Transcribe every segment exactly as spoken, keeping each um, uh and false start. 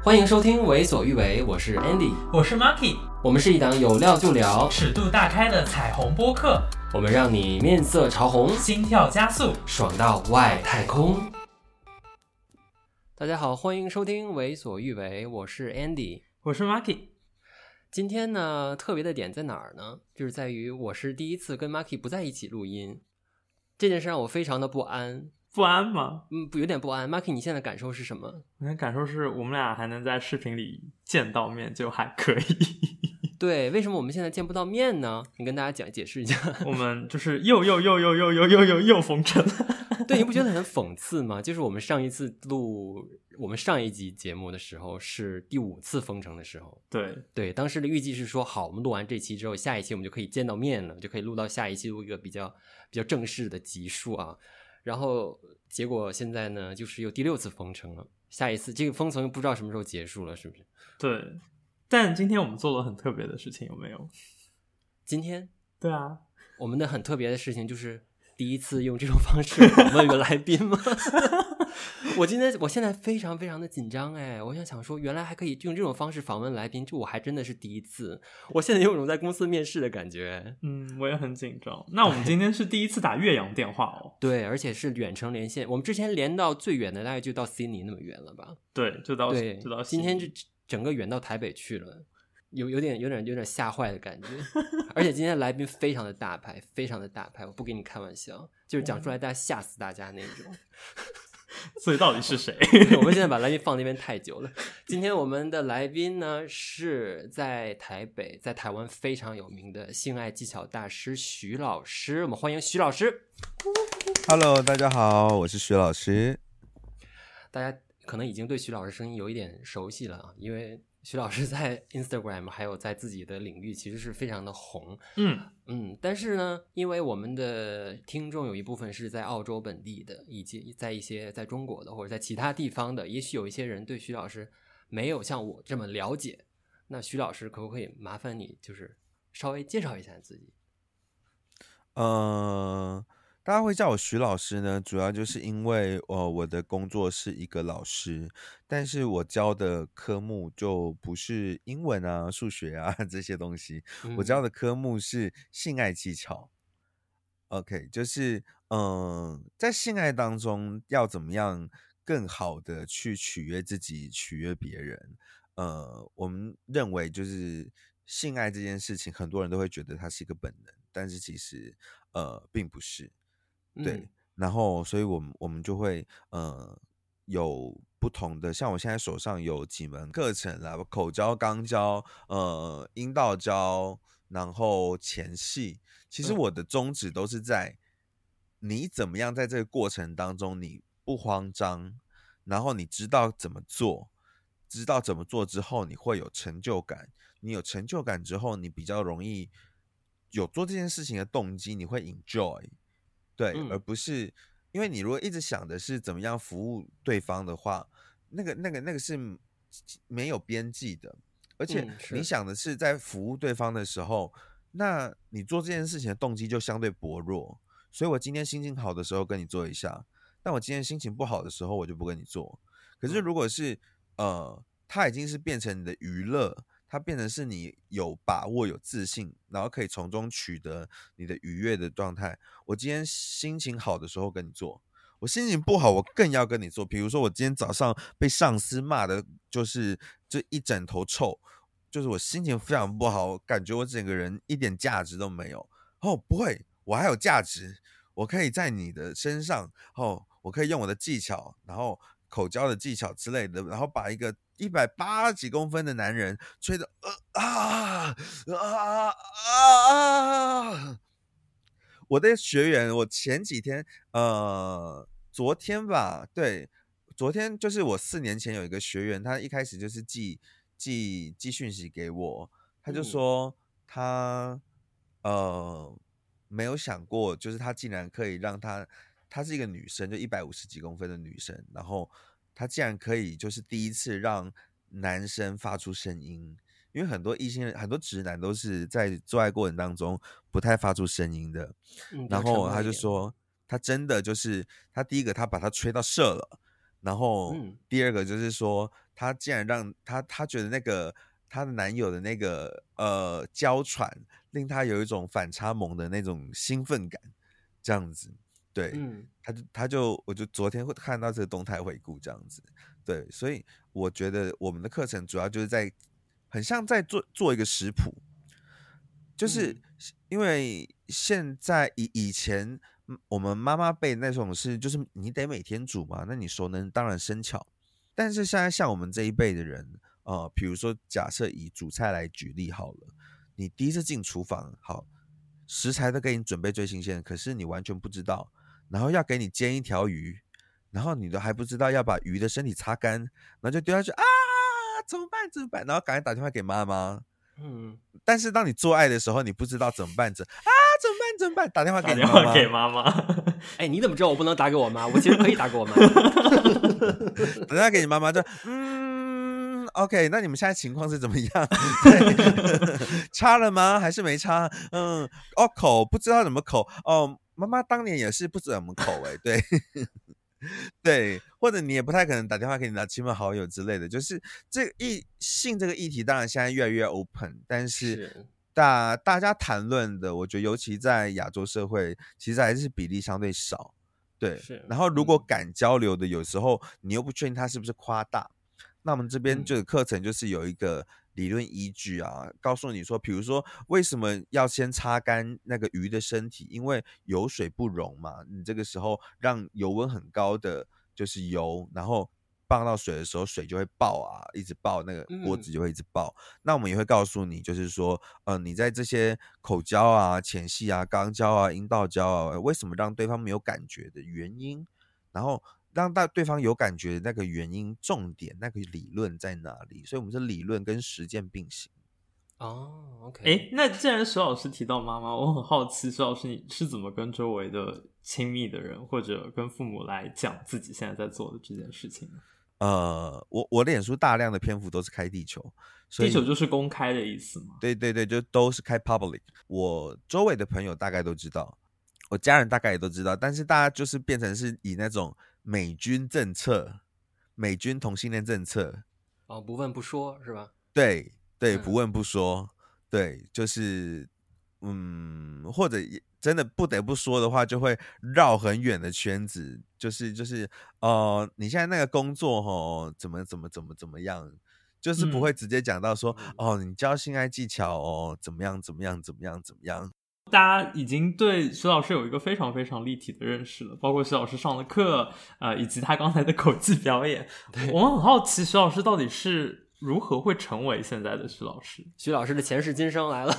欢迎收听为所欲为，我是 Andy， 我是 Marky， 我们是一档有料就聊、 尺度大开的彩虹播客， 我们让你面色潮红， 心跳加速， 爽到外太空。大家好，欢迎收听为所欲为，我是 Andy， 我是 Marky。 今天呢，特别的点在哪儿呢？就是在于我是第一次跟 Marky 不在一起录音，这件事让我非常的不安。 不安吗？ 嗯，有点不安。Marky， 你现在感受是什么？ 我的感受是我们俩还能在视频里见到面，就还可以。 对，为什么我们现在见不到面呢？你跟大家讲解释一下。 我们就是又又又又又又又又又封城了。 对，你不觉得很讽刺吗？就是我们上一次录我们上一集节目的时候是第五次封城的时候。 对对，当时的预计是说，好，我们录完这期之后，下一期我们就可以见到面了，就可以录到下一期录一个比较比较正式的集数啊。然后结果现在呢，就是有第六次封城了，下一次这个封城不知道什么时候结束了，是不是？ 对，但今天我们做了很特别的事情，有没有？ 今天？ 对啊， 我们的很特别的事情就是第一次用这种方式访问一个来宾吗？我今天我现在非常非常的紧张哎，我想想说，原来还可以用这种方式访问来宾，这我还真的是第一次。我现在有种在公司面试的感觉。 嗯，我也很紧张。那我们今天是第一次打越洋电话哦。 对，而且是远程连线。我们之前连到最远的大概就到悉尼那么远了吧？ 对，就到对， 就到今天就整个远到台北去了。有有点有点有点吓坏的感觉，而且今天的来宾非常的大牌，非常的大牌，我不跟你开玩笑，就是讲出来大家吓死大家那种。 所以到底是谁？ 我们现在把来宾放那边太久了。今天我们的来宾呢是在台北，在台湾非常有名的性爱技巧大师徐老师，我们欢迎徐老师。 Hello， 大家好，我是徐老师。 大家可能已经对徐老师声音有一点熟悉了啊，因为徐老师在 Instagram 还有在自己的领域其实是非常的红。 嗯嗯，但是呢，因为我们的听众有一部分是在澳洲本地的，以及在一些在中国的或者在其他地方的，也许有一些人对徐老师没有像我这么了解。那徐老师可不可以麻烦你就是稍微介绍一下自己？ 呃大家会叫我徐老师呢，主要就是因为呃我的工作是一个老师，但是我教的科目就不是英文啊、数学啊这些东西， 嗯、 我教的科目是性爱技巧。OK， 就是嗯、呃，在性爱当中要怎么样更好的去取悦自己、取悦别人。呃，我们认为就是性爱这件事情，很多人都会觉得它是一个本能，但是其实呃并不是。对， 嗯、 然后所以我们我们就会呃有不同的，像我现在手上有几门课程啦，口交、肛交、呃阴道交，然后前戏。其实我的宗旨都是在你怎么样在这个过程当中你不慌张，然后你知道怎么做，知道怎么做之后你会有成就感，你有成就感之后你比较容易有做这件事情的动机，你会 enjoy。对、嗯，而不是因为你如果一直想的是怎么样服务对方的话，那个、那个、那个是没有边际的。而且你想的是在服务对方的时候，嗯、那你做这件事情的动机就相对薄弱。所以我今天心情好的时候跟你做一下，但我今天心情不好的时候我就不跟你做。可是如果是呃，它已经是变成你的娱乐。它变成是你有把握、有自信，然后可以从中取得你的愉悦的状态。我今天心情好的时候跟你做，我心情不好我更要跟你做。比如说我今天早上被上司骂的，就是这一整头臭，就是我心情非常不好，感觉我整个人一点价值都没有。哦，不会，我还有价值，我可以在你的身上，哦，我可以用我的技巧，然后口交的技巧之类的，然后把一个一百八十几公分的男人吹得呃啊啊啊啊！我的学员，我前几天呃，昨天吧，对，昨天就是我四年前有一个学员，他一开始就是寄寄寄讯息给我，他就说他、嗯、呃没有想过，就是他竟然可以让他，她是一个女生，就一百五十几公分的女生，然后她竟然可以就是第一次让男生发出声音，因为很多异性很多直男都是在做爱过程当中不太发出声音的，嗯、然后他就说他真的就是他第一个他把他吹到射了， 然后嗯第二个就是说，她竟然让她她觉得那个她的男友的那个呃娇喘，令她有一种反差萌的那种兴奋感，这样子。对， 嗯她就她就我就昨天会看到这个动态回顾这样子。对，所以我觉得我们的课程主要就是在很像在做做一个食谱，就是嗯因为现在以以前嗯我们妈妈辈那种是，就是你得每天煮嘛，那你熟能当然生巧。但是现在像我们这一辈的人，呃，比如说假设以煮菜来举例好了，你第一次进厨房，好，食材都给你准备最新鲜，可是你完全不知道，然后要给你煎一条鱼，然后你都还不知道要把鱼的身体擦干，然后就丢下去啊，怎么办怎么办？然后赶快打电话给妈妈。 嗯， 但是当你做爱的时候，你不知道怎么办，怎啊怎么办怎么办？打电话打给你妈妈。 电话给妈妈。 哎，你怎么知道我不能打给我妈？我其实可以打给我妈。 打电话给你妈妈就嗯 ，OK， 那你们现在情况是怎么样？对，插了吗？还是没插？嗯，哦，口不知道怎么口哦。妈妈当年也是不怎么口哎、欸，对。对，或者你也不太可能打电话给你的亲朋好友之类的，就是这个议性这个议题，当然现在越来越 open， 但是是大大家谈论的，我觉得尤其在亚洲社会，其实还是比例相对少。对， 是， 然后如果嗯敢交流的，有时候你又不确定他是不是夸大，那我们这边嗯这个课程就是有一个理论依据啊，告诉你说，比如说为什么要先擦干那个鱼的身体，因为油水不溶嘛，你这个时候让油温很高的就是油，然后放到水的时候，水就会爆啊，一直爆，那个锅子嗯就会一直爆。那我们也会告诉你，就是说，呃，你在这些口交啊、前戏啊、肛交啊、阴道交啊，为什么让对方没有感觉的原因，然后让大对方有感觉的那个原因，重点那个理论在哪里？所以我们是理论跟实践并行。 哦，OK， 哎，那既然徐老师提到妈妈，我很好奇，徐老师你是怎么跟周围的亲密的人或者跟父母来讲自己现在在做的这件事情呢？ 呃，我我脸书大量的篇幅都是开地球，所以地球就是公开的意思吗？ 对对对，就都是开 public。我周围的朋友大概都知道，我家人大概也都知道，但是大家就是变成是以那种美军政策、美军同性恋政策， 哦，不问不说是吧？ 对对， 嗯不问不说，对，就是嗯，或者真的不得不说的话，就会绕很远的圈子，就是就是哦、呃，你现在那个工作哦，怎么怎么怎么怎么样，就是不会直接讲到说、 嗯、 哦，你教性爱技巧哦，怎么样怎么样怎么样怎么样。 大家已经对徐老师有一个非常非常立体的认识了，包括徐老师上的课，呃，以及他刚才的口技表演。我们很好奇，徐老师到底是如何会成为现在的徐老师？ 徐老师的前世今生来了。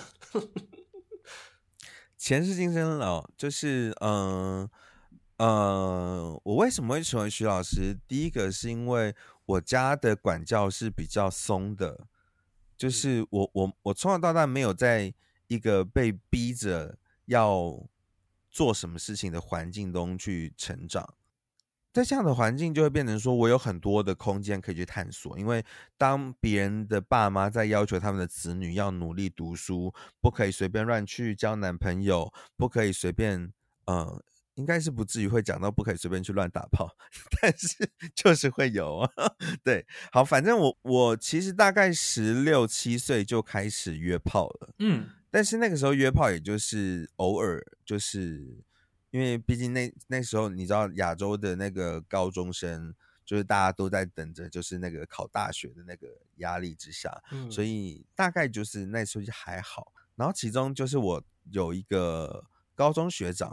前世今生哦，就是嗯呃, 呃，我为什么会成为徐老师？第一个是因为我家的管教是比较松的，就是我我我从小到大没有在一个被逼着要做什么事情的环境中去成长。在这样的环境就会变成说我有很多的空间可以去探索，因为当别人的爸妈在要求他们的子女要努力读书，不可以随便乱去交男朋友，不可以随便呃应该是不至于会讲到不可以随便去乱打炮，但是就是会有啊。对，好，反正我我其实大概十六七岁就开始约炮了， 嗯， 但是那个时候约炮也就是偶尔，就是因为毕竟那那时候你知道亚洲的那个高中生，就是大家都在等着就是那个考大学的那个压力之下， 嗯， 所以大概就是那时候就还好。然后其中就是我有一个高中学长，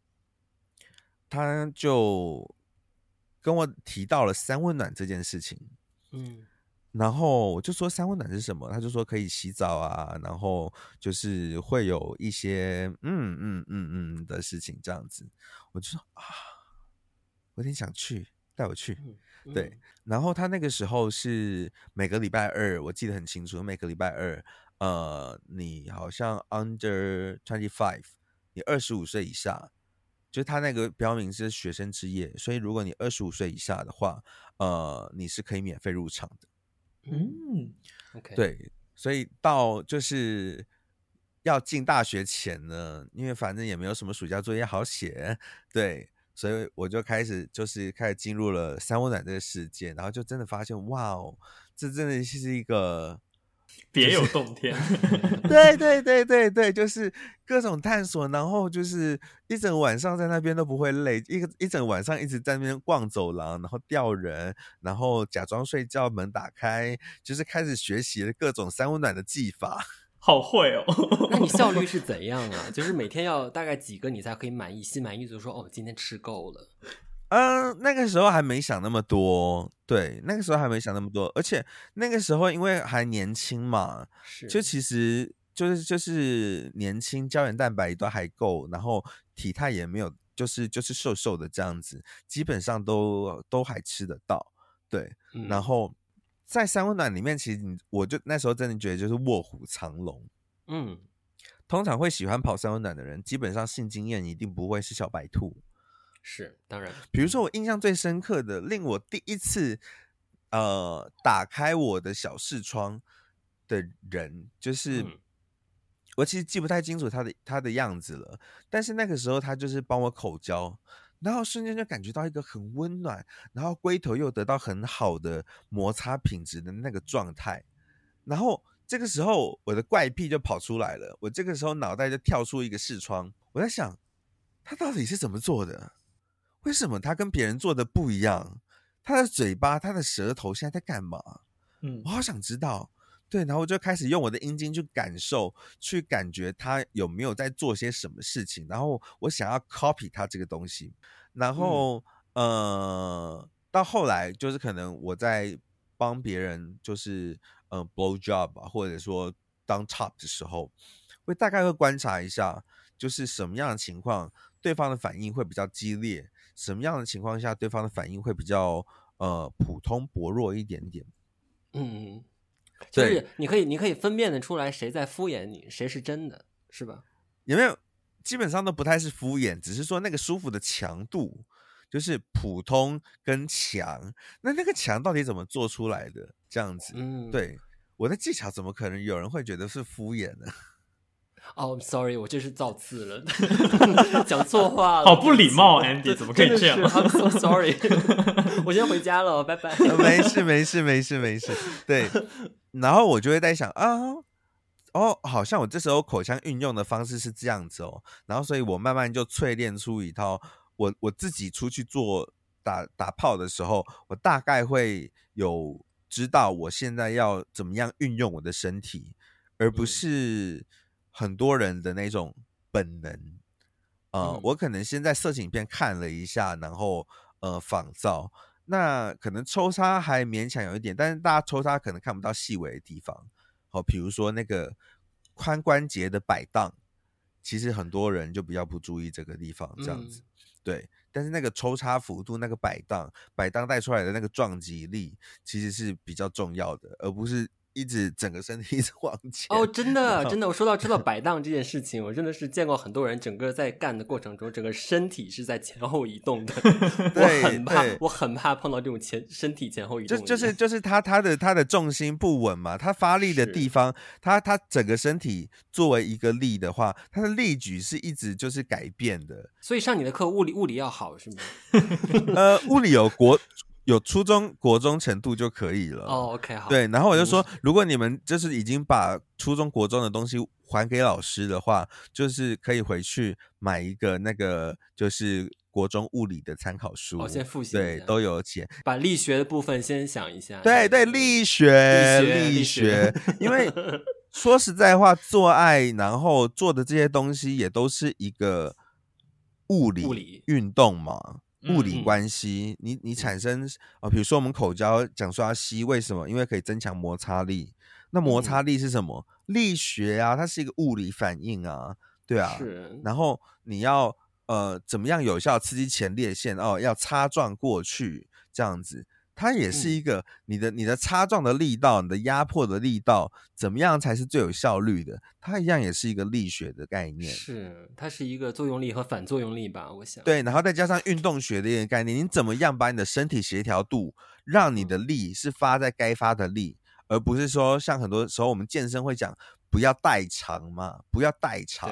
他就跟我提到了三温暖这件事情， 嗯， 然后我就说三温暖是什么，他就说可以洗澡啊，然后就是会有一些嗯嗯嗯嗯的事情这样子，我就说啊，我有点想去，带我去。 嗯对，然后他那个时候是每个礼拜二，我记得很清楚，每个礼拜二，呃，你好像 under twenty five， 你二十五岁以下，就是他那个标明是学生之夜，所以如果你二十五岁以下的话，呃，你是可以免费入场的。 嗯 OK， 对，所以到就是要进大学前呢，因为反正也没有什么暑假作业好写，对， 所以我就开始就是开始进入了三温暖这个世界，然后就真的发现，哇哦，这真的是一个别有洞天。 对对对对对，就是各种探索，然后就是一整晚上在那边都不会累，一个一整晚上一直在那边逛走廊，然后吊人，然后假装睡觉，门打开，就是开始学习了各种三温暖的技法。 好会哦！ 那你效率是怎样啊？就是每天要大概几个你才可以满意心满意足说哦，今天吃够了。 嗯、呃，那个时候还没想那么多，对，那个时候还没想那么多，而且那个时候因为还年轻嘛， 是就其实就是就是年轻，胶原蛋白都还够，然后体态也没有，就是就是瘦瘦的这样子，基本上都都还吃得到，对， 嗯、 然后在三温暖里面，其实你我就那时候真的觉得就是卧虎藏龙， 嗯， 通常会喜欢跑三温暖的人，基本上性经验一定不会是小白兔。 是，当然。 比如说我印象最深刻的，令我第一次呃打开我的小视窗的人，就是、嗯、我其实记不太清楚他的他的样子了，但是那个时候他就是帮我口交，然后瞬间就感觉到一个很温暖，然后龟头又得到很好的摩擦品质的那个状态，然后这个时候我的怪癖就跑出来了，我这个时候脑袋就跳出一个视窗，我在想他到底是怎么做的？为什么他跟别人做的不一样？他的嘴巴，他的舌头现在在干嘛？嗯，我好想知道。对，然后我就开始用我的阴茎去感受，去感觉他有没有在做些什么事情，然后我想要 copy 他这个东西。然后、嗯、呃，到后来就是可能我在帮别人就是呃 blow job 啊，或者说当 top 的时候，会大概会观察一下，就是什么样的情况对方的反应会比较激烈，什么样的情况下对方的反应会比较呃普通薄弱一点点。 嗯，就是你可以你可以分辨得出来谁在敷衍你，谁是真的，是吧？ 有没有？基本上都不太是敷衍，只是说那个舒服的强度，就是普通跟强。那那个强到底怎么做出来的？这样子，嗯，对，我的技巧怎么可能有人会觉得是敷衍呢？ 哦、oh, ，sorry， 我这是造次了，讲错话了， 好不礼貌 ，Andy， 怎么可以这样 ？I'm so sorry， 我先回家了，拜拜。 没事没事没事没事，对。然后我就会在想啊，哦，好像我这时候口腔运用的方式是这样子哦，然后所以我慢慢就淬炼出一套，我我自己出去做打打炮的时候，我大概会有知道我现在要怎么样运用我的身体，而不是很多人的那种本能。呃，嗯、我可能先在色情影片看了一下，然后呃仿造。那可能抽插还勉强有一点，但是大家抽插可能看不到细微的地方。好，比如说那个髋关节的摆荡，其实很多人就比较不注意这个地方，这样子。嗯、对，但是那个抽插幅度、那个摆荡、摆荡带出来的那个撞击力，其实是比较重要的，而不是一直整个身体一直往前。 哦，真的真的，我说到说到摆荡这件事情，我真的是见过很多人，整个在干的过程中，整个身体是在前后移动的。我很怕，我很怕碰到这种前身体前后移动的。 就就是就是他他的他的重心不稳嘛，他发力的地方，他他整个身体作为一个力的话，他的力矩是一直就是改变的。 所以上你的课物理物理要好是吗？ 呃，物理有国。有初中国中程度就可以了。 哦、oh, ，OK， 好。 对，然后我就说，如果你们就是已经把初中国中的东西还给老师的话，就是可以回去买一个那个就是国中物理的参考书。 哦，先复习一下。 对，都有钱。 把力学的部分先想一下。 对对，力学，力学，因为说实在话，做爱然后做的这些东西也都是一个物理运动嘛。物理关系，嗯、你你产生呃，比如说我们口交讲说要吸，为什么？因为可以增强摩擦力。那摩擦力是什么？嗯、力学啊，它是一个物理反应啊，对啊。 是。 然后你要呃怎么样有效刺激前列腺哦，要擦撞过去这样子。它也是一个、嗯、你的你的擦撞的力道，你的压迫的力道，怎么样才是最有效率的？它一样也是一个力学的概念， 是它是一个作用力和反作用力吧？我想对，然后再加上运动学的一个概念，你怎么样把你的身体协调度，让你的力是发在该发的力，嗯、而不是说像很多时候我们健身会讲不要代偿嘛，不要代偿。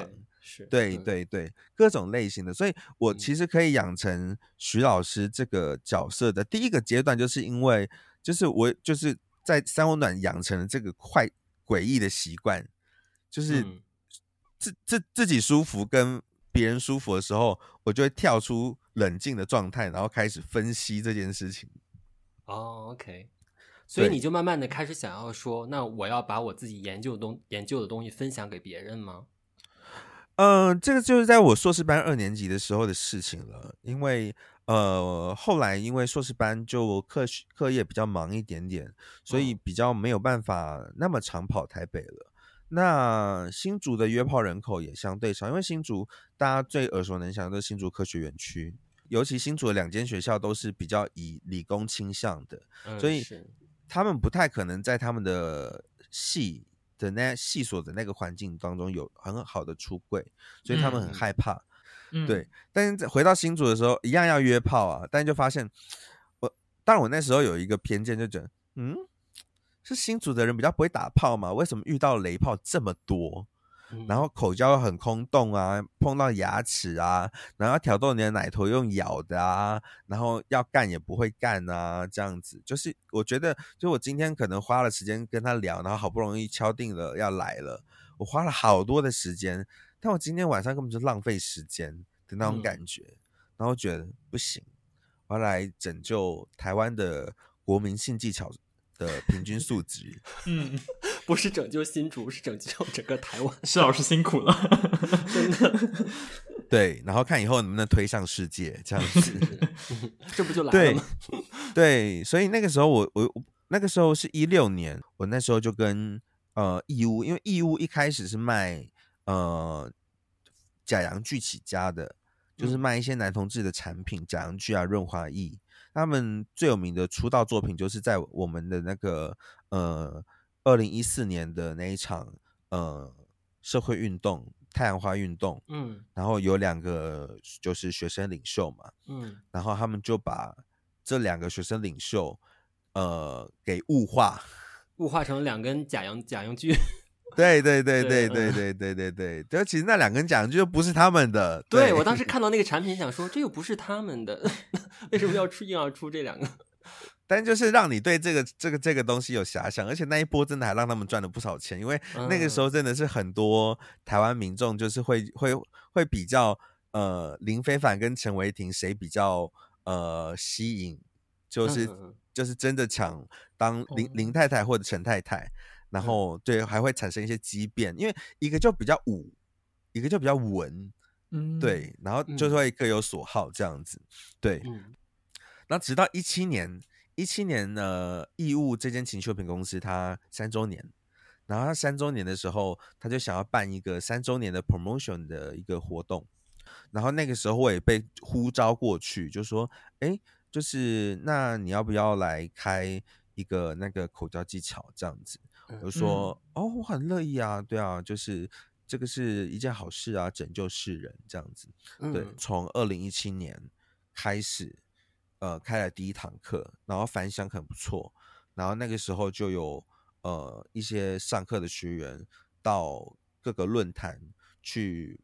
是， 对嗯对对，各种类型的，所以我其实可以养成徐老师这个角色的第一个阶段，就是因为就是我就是在三温暖养成了这个快诡异的习惯，就是嗯自自自己舒服跟别人舒服的时候，我就会跳出冷静的状态，然后开始分析这件事情。 哦，OK，所以对你就慢慢的开始想要说，那我要把我自己研究的东研究的东西分享给别人吗？ 呃，这个就是在我硕士班二年级的时候的事情了，因为呃后来因为硕士班就课课业比较忙一点点，所以嗯比较没有办法那么常跑台北了。那新竹的约炮人口也相对少，因为新竹大家最耳熟能详的新竹科学园区，尤其新竹的两间学校都是比较以理工倾向的，所以嗯是他们不太可能在他们的系的那系所的那个环境当中有很好的出柜，所以他们很害怕。 嗯， 对，但是回到新竹的时候，一样要约炮啊，但就发现我，当然我那时候有一个偏见，就觉得，嗯，是新竹的人比较不会打炮吗？为什么遇到雷炮这么多？然后口交很空洞啊，碰到牙齿啊，然后要挑逗你的奶头用咬的啊，然后要干也不会干啊，这样子，就是我觉得，就我今天可能花了时间跟他聊，然后好不容易敲定了要来了，我花了好多的时间，但我今天晚上根本就浪费时间的那种感觉，嗯、然后觉得不行，我要来拯救台湾的国民性技巧的平均素质。 嗯， 不是拯救新竹，是拯救整个台湾。 施老师辛苦了， 真的。 对，然后看以后能不能推向世界，这样子。 这不就来了吗？ 对，所以那个时候我我那个时候是一六年，我那时候就跟呃义乌，因为义乌一开始是卖呃假阳具起家的，就是卖一些男同志的产品，假阳具啊、润滑液。他们最有名的出道作品就是在我们的那个呃二零一四年的那一场呃社会运动太阳花运动， 嗯， 然后有两个就是学生领袖嘛， 嗯， 然后他们就把这两个学生领袖呃给物化， 物化成两根假阳假阳具。 对对对对对对对对对，就其实那两根假阳具就不是他们的。 对，我当时看到那个产品，想说这又不是他们的，为什么要出硬要出这两个？ 但就是让你对这个这个这个东西有遐想，而且那一波真的还让他们赚了不少钱，因为那个时候真的是很多台湾民众就是会会会比较呃林非凡跟陈为廷谁比较呃吸引，就是、嗯、就是真的抢当林林太太或者陈太太。然后对，还会产生一些畸变，因为一个就比较武，一个就比较文，嗯，对，然后就会各有所好这样子，对。嗯，然后直到一七年，一七年呢，义务这间情趣品公司它三周年，然后它三周年的时候，他就想要办一个三周年的 promotion 的一个活动，然后那个时候我也被呼召过去，就说，哎，就是那你要不要来开一个那个口交技巧这样子？我就说、嗯、哦，我很乐意啊，对啊，就是这个是一件好事啊，拯救世人这样子。嗯、对，从二零一七年开始，呃，开了第一堂课，然后反响很不错，然后那个时候就有呃一些上课的学员到各个论坛去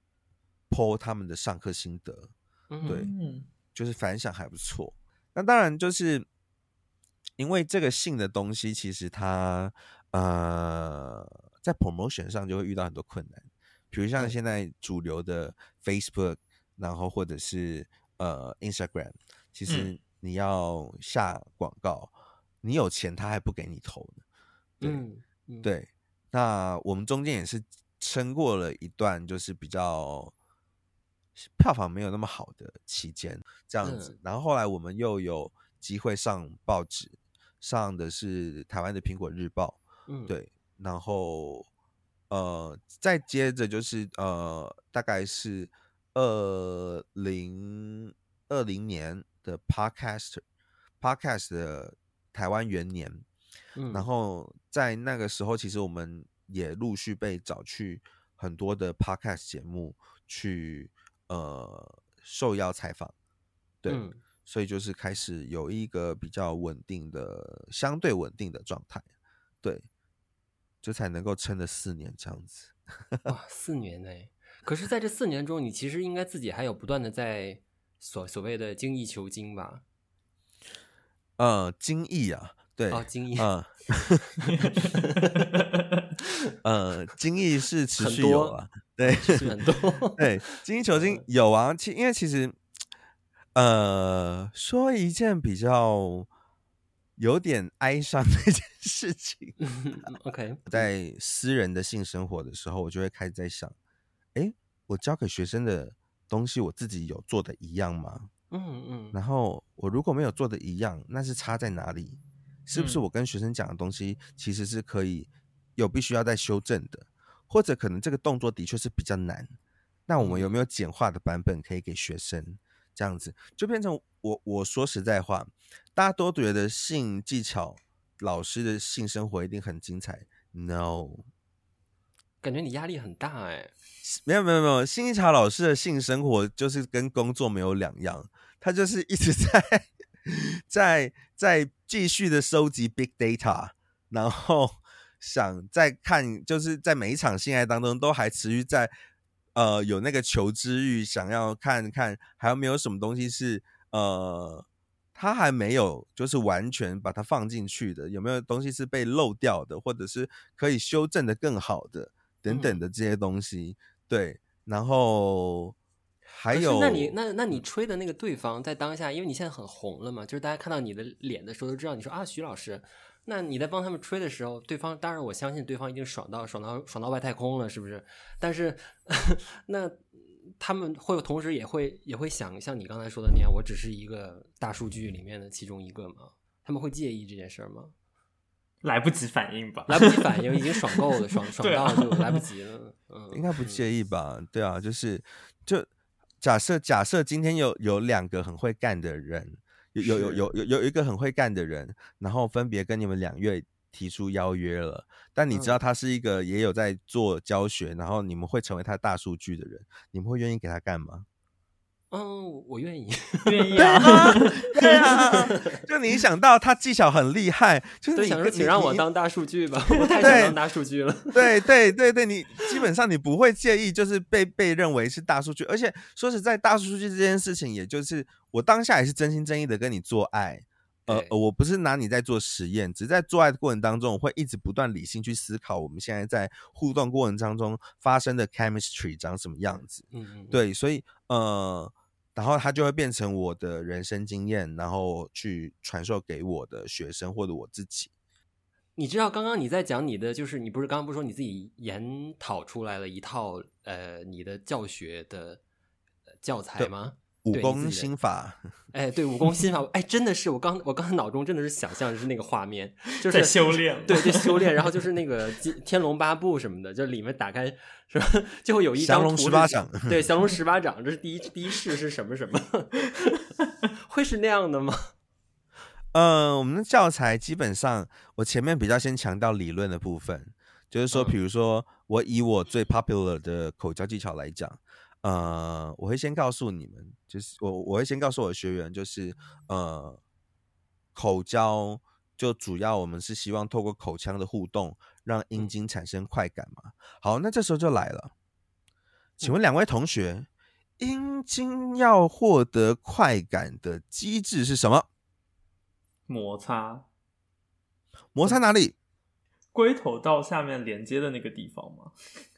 po 他们的上课心得，嗯、对，就是反响还不错。那当然就是因为这个性的东西，其实它呃，在 promotion 上就会遇到很多困难，比如像现在主流的 Facebook， 然后或者是呃 Instagram， 其实你要下广告，嗯、你有钱他还不给你投呢。对、嗯嗯、对，那我们中间也是撑过了一段就是比较票房没有那么好的期间，这样子、嗯。然后后来我们又有机会上报纸，上的是台湾的苹果日报。嗯，对，然后呃，再接着就是呃，大概是二零二零年的 podcast podcast 的台湾元年，嗯，然后在那个时候，其实我们也陆续被找去很多的 podcast 节目去呃受邀采访，对、嗯，所以就是开始有一个比较稳定的、相对稳定的状态，对。就才能够撑了四年这样子。 哇，四年哎！ 可是在这四年中，你其实应该自己还有不断的在所所谓的精益求精吧？ 呃，精益啊，对， 哦，精益， 嗯，呃，精益是持续有啊，对， 持续很多， 对，精益求精有啊，其因为其实，呃，说一件比较有点哀伤的一件事情。 OK， 在私人的性生活的时候，我就会开始在想，哎，我教给学生的东西，我自己有做的一样吗？ 嗯嗯， 然后我如果没有做的一样，那是差在哪里？是不是嗯我跟学生讲的东西其实是可以有必须要再修正的，或者可能这个动作的确是比较难，那我们有没有简化的版本可以给学生？这样子就变成我我说实在话，大家都觉得性技巧老师的性生活一定很精彩 ，no， 感觉你压力很大哎。 没有没有没有，性技巧老师的性生活就是跟工作没有两样，他就是一直在在在继续的收集 big data， 然后想再看，就是在每一场性爱当中都还持续在呃有那个求知欲，想要看看还有没有什么东西是呃他还没有就是完全把它放进去的，有没有东西是被漏掉的，或者是可以修正的更好的等等的这些东西，嗯、对，然后。还有， 那你那那你吹的那个对方在当下，因为你现在很红了嘛，就是大家看到你的脸的时候都知道你说啊徐老师，那你在帮他们吹的时候，对方当然我相信对方已经爽到爽到爽到外太空了，是不是？但是那他们会同时也会也会想像你刚才说的那样，我只是一个大数据里面的其中一个吗？他们会介意这件事吗？ 来不及反应吧， 来不及反应，已经爽够了，爽爽到就来不及了。嗯， 应该不介意吧？嗯、对啊，就是就。假设假设今天有有两个很会干的人，有有有有有有一个很会干的人，然后分别跟你们两月提出邀约了，但你知道他是一个也有在做教学，嗯、然后你们会成为他大数据的人，你们会愿意给他干吗？ 嗯，我愿意， 愿意啊， 对啊，就你想到他技巧很厉害，就是你想说，请让我当大数据吧，我太想当大数据了。 对对对对，你基本上你不会介意，就是被被认为是大数据，而且说实在，大数据这件事情，也就是我当下也是真心真意的跟你做爱，呃，我不是拿你在做实验，只是在做爱的过程当中，我会一直不断理性去思考，我们现在在互动过程当中发生的 chemistry 长什么样子。 嗯嗯， 对，所以呃。然后它就会变成我的人生经验，然后去传授给我的学生或者我自己。 你知道刚刚你在讲你的，就是你不是刚刚不是说你自己研讨出来了一套呃你的教学的教材吗？ 武功心法， 哎，对，武功心法，哎，真的是我刚我刚才脑中真的是想象的是那个画面，就是在修炼， 对，就修炼，然后就是那个天龙八部什么的，就里面打开是吧，就会有一张图，降龙十八掌， 对，降龙十八掌，这是第一第一式是什么什么，会是那样的吗？ 呃，我们的教材基本上，我前面比较先强调理论的部分，就是说，比如说我以我最 popular 的口交技巧来讲。呃，我会先告诉你们，就是我我会先告诉我的学员，就是呃，口交就主要我们是希望透过口腔的互动，让阴茎产生快感嘛。好，那这时候就来了，请问两位同学，阴茎要获得快感的机制是什么？ 摩擦， 摩擦哪里？ 龟头到下面连接的那个地方吗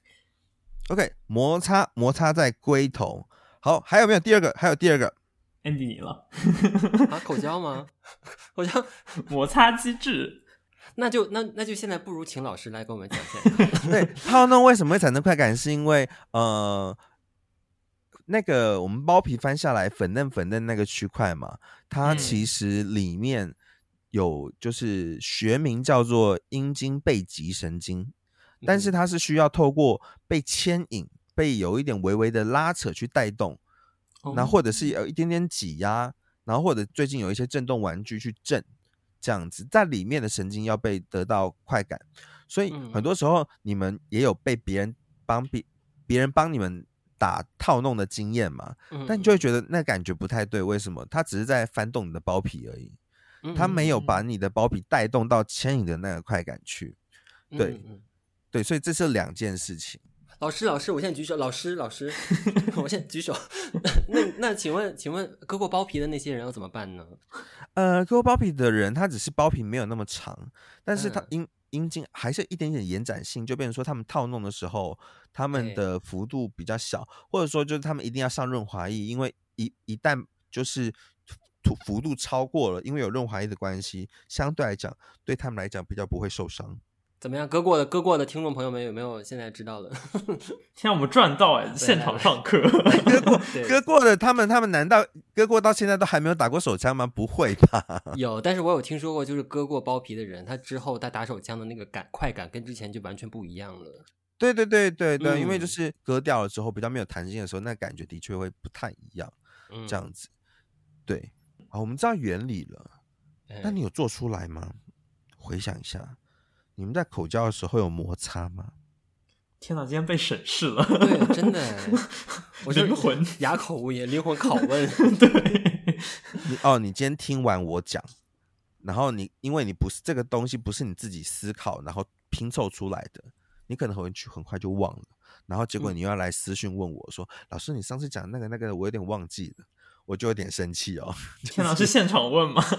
？OK， 摩擦摩擦在龟头。好，还有没有第二个？还有第二个 ，Andy 你了啊？口交吗？口交摩擦机制， 那就那那就现在不如请老师来跟我们讲讲。 对，套弄为什么会产生快感？是因为呃，那个我们包皮翻下来粉嫩粉嫩那个区块嘛，它其实里面有就是学名叫做阴茎背棘神经。但是它是需要透过被牵引、被有一点微微的拉扯去带动，然后或者是有一点点挤压，然后或者最近有一些震动玩具去震，这样子在里面的神经要被得到快感，所以很多时候你们也有被别人帮别别人帮你们打套弄的经验嘛，但你就会觉得那感觉不太对，为什么？他只是在翻动你的包皮而已，他没有把你的包皮带动到牵引的那个快感去，对。对，所以这是两件事情。 老师老师，我现在举手，老师老师，我现在举手。那那请问请问割过包皮的那些人要怎么办呢？ 呃，割过包皮的人，他只是包皮没有那么长，但是他嗯阴阴茎还是一点点延展性，就变成说他们套弄的时候，他们的幅度比较小，或者说就是他们一定要上润滑液，因为一一旦就是幅度超过了，因为有润滑液的关系，相对来讲对他们来讲比较不会受伤。 怎么样？割过的割过的听众朋友们有没有现在知道了？ 现在我们赚到哎、欸，现场上课。 割过割过的他们，他们难道割过到现在都还没有打过手枪吗？不会吧？ 有，但是我有听说过，就是割过包皮的人，他之后他打手枪的那个感快感跟之前就完全不一样了。 对对对对对、嗯，因为就嗯是割掉了之后比较没有弹性的时候，那感觉的确会不太一样。 嗯， 这样子，对，好，我们知道原理了，那你有做出来吗？回想一下。你们在口交的时候有摩擦吗？ 天哪，今天被审视了。 对，真的，我灵魂哑口无言，灵魂拷问。 对， 你哦，你今天听完我讲，然后你因为你不是这个东西不是你自己思考然后拼凑出来的，你可能很很快就忘了，然后结果你又要来私讯问我说、嗯、老师你上次讲那个那个我有点忘记了，我就有点生气哦。 天哪，是现场问吗？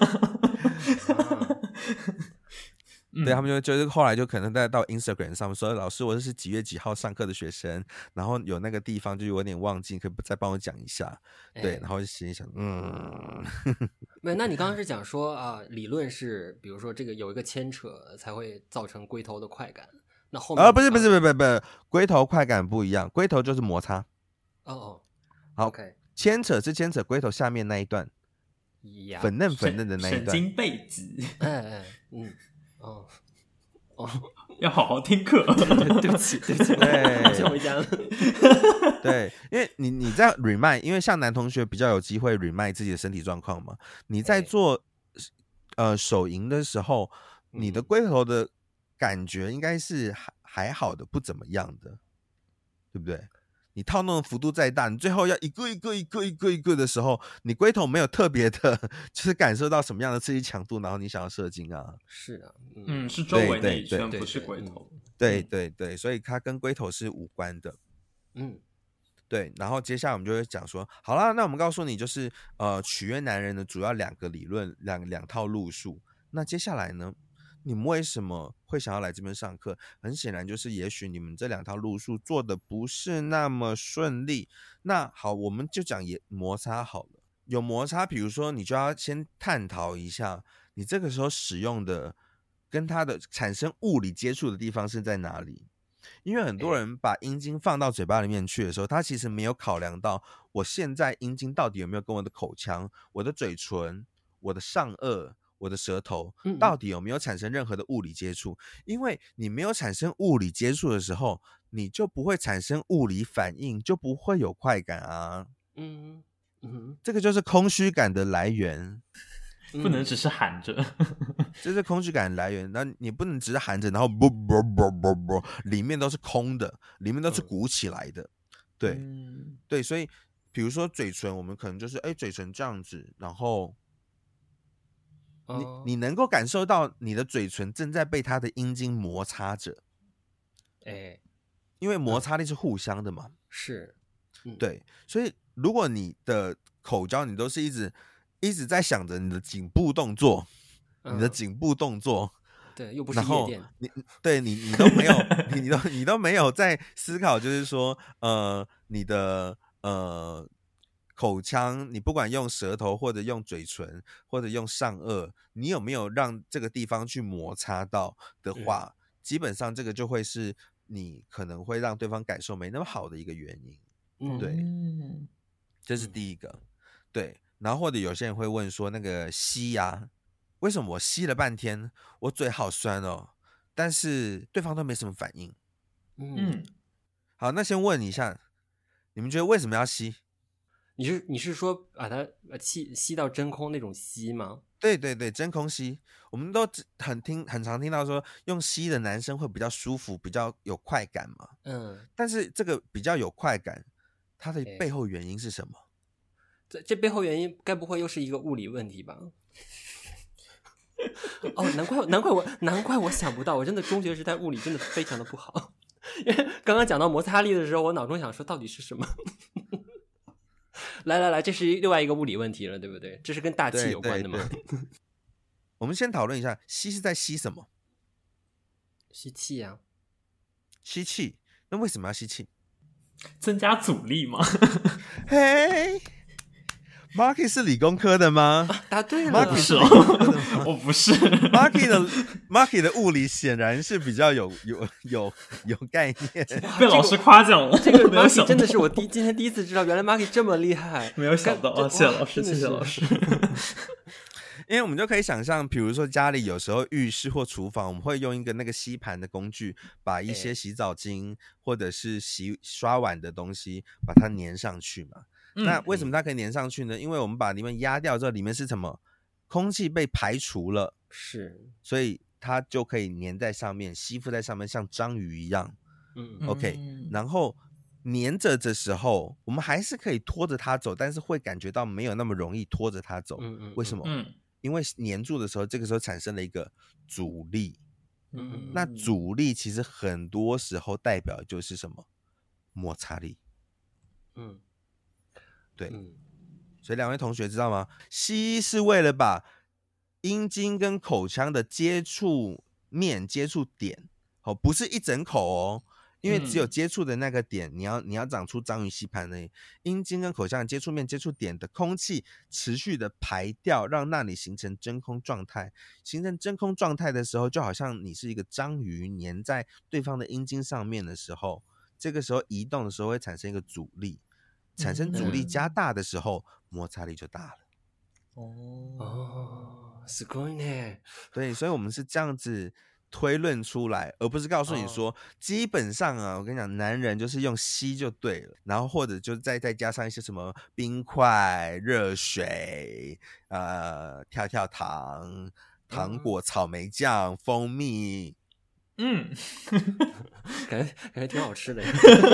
对，他们就就是后来就可能在到 Instagram 上面说，老师我是几月几号上课的学生，然后有那个地方就有点忘记，可以再帮我讲一下。对，然后就心里想，嗯， 没，那你刚刚是讲说啊，理论是，比如说这个有一个牵扯才会造成龟头的快感，那后面啊不是不是不是不是不是，龟头快感不一样，龟头就是摩擦。 哦哦， 好 ，OK， 牵扯是牵扯龟头下面那一段，粉嫩粉嫩的那一段， 神经背脊。 哎哎嗯。哦哦， 要好好听课。 对不起，对不起， 对， 我先回家了。 对，因为你你在 remind， 因为像男同学比较有机会 remind 自己的身体状况嘛。你在做、欸、呃手淫的时候，你的龟头的感觉应该是还还好的，不怎么样的，对不对？你套弄的幅度再大，你最后要一个一个一个一个一个的时候，你龟头没有特别的，就是感受到什么样的刺激强度，然后你想要射精啊？ 是啊， 嗯，嗯是周围那一圈，不是龟头。 对对对，所以它跟龟头是无关的。 嗯， 对。然后接下来我们就会讲说，好啦，那我们告诉你，就是呃，取悦男人的主要两个理论，两两套路数。那接下来呢？你们为什么会想要来这边上课？很显然就是也许你们这两套路数做的不是那么顺利。那好，我们就讲也摩擦好了。有摩擦，比如说你就要先探讨一下，你这个时候使用的跟它的产生物理接触的地方是在哪里？因为很多人把阴茎放到嘴巴里面去的时候，他其实没有考量到我现在阴茎到底有没有跟我的口腔、我的嘴唇、我的上颚、我的舌头到底有没有产生任何的物理接触。因为你没有产生物理接触的时候，你就不会产生物理反应，就不会有快感啊。 嗯嗯， 这个就是空虚感的来源， 不能只是含着。 这是空虚感的来源。那你不能只是含着，然后啵啵啵啵啵，里面都是空的，里面都是鼓起来的。对、嗯、对，所以比如说嘴唇，我们可能就是哎嘴唇这样子，然后你你能够感受到你的嘴唇正在被它的阴茎摩擦着， 哎， 因为摩擦力是互相的嘛。 嗯、是、 嗯，对，所以如果你的口交你都是一直一直在想着你的颈部动作，嗯、你的颈部动作， 对，又不是夜店， 你对你你都没有你你都你都没有在思考，就是说呃你的呃。口腔，你不管用舌头或者用嘴唇或者用上颚，你有没有让这个地方去摩擦到的话、嗯、基本上这个就会是你可能会让对方感受没那么好的一个原因。嗯，对，这是第一个。对，然后或者有些人会问说，那个吸啊，为什么我吸了半天我嘴好酸哦，但是对方都没什么反应？嗯，好，那先问一下，你们觉得为什么要吸？ 你是你是说把它吸吸到真空那种吸吗？ 对对对，真空吸，我们都很听很常听到说用吸的男生会比较舒服，比较有快感嘛。嗯，但是这个比较有快感，它的背后原因是什么？ 这这背后原因该不会又是一个物理问题吧？哦，难怪难怪我难怪我想不到，我真的中学时代物理真的非常的不好。 因为刚刚讲到摩擦力的时候，我脑中想说到底是什么？来来来，这是另外一个物理问题了，对不对？这是跟大气有关的吗？ 对对对我们先讨论一下，吸是在吸什么？ 吸气啊， 吸气。那为什么要吸气？ 增加阻力吗？ 嘿、hey, Marky 是理工科的吗？ 啊、答对了， Marky 是哦，我不是。 Marky 的 Marky 的物理显然是比较有有有有概念， 被老师夸奖了。 这个没有想 Marky 真的是我第今天第一次知道，原来 Marky 这么厉害， 没有想到啊！谢谢老师，谢谢老师。 因为我们就可以想象，比如说家里有时候浴室或厨房，我们会用一个那个吸盘的工具，把一些洗澡巾或者是洗刷碗的东西把它粘上去嘛。嗯、那为什么它可以粘上去呢？因为我们把里面压掉之后，里面是什么？空气被排除了， 是，所以它就可以粘在上面，吸附在上面，像章鱼一样。嗯 ，OK， 然后粘着的时候，我们还是可以拖着它走，但是会感觉到没有那么容易拖着它走。嗯嗯，为什么？嗯。因为粘住的时候，这个时候产生了一个阻力，嗯，那阻力其实很多时候代表的就是什么？摩擦力，嗯，对，嗯、所以两位同学知道吗？吸是为了把阴茎跟口腔的接触面、接触点，哦，不是一整口哦。因为只有接触的那个点，嗯、你要你要长出章鱼吸盘的阴茎跟口腔的接触面、接触点的空气持续的排掉，让那里形成真空状态。形成真空状态的时候，就好像你是一个章鱼粘在对方的阴茎上面的时候，这个时候移动的时候会产生一个阻力，产生阻力加大的时候，嗯、摩擦力就大了。 哦，すごいね。 对，所以我们是这样子推论出来，而不是告诉你说、哦、基本上啊，我跟你讲，男人就是用吸就对了，然后或者就再再加上一些什么冰块、热水、呃跳跳糖、糖果、草莓酱、蜂蜜， 嗯， 感觉感觉挺好吃的，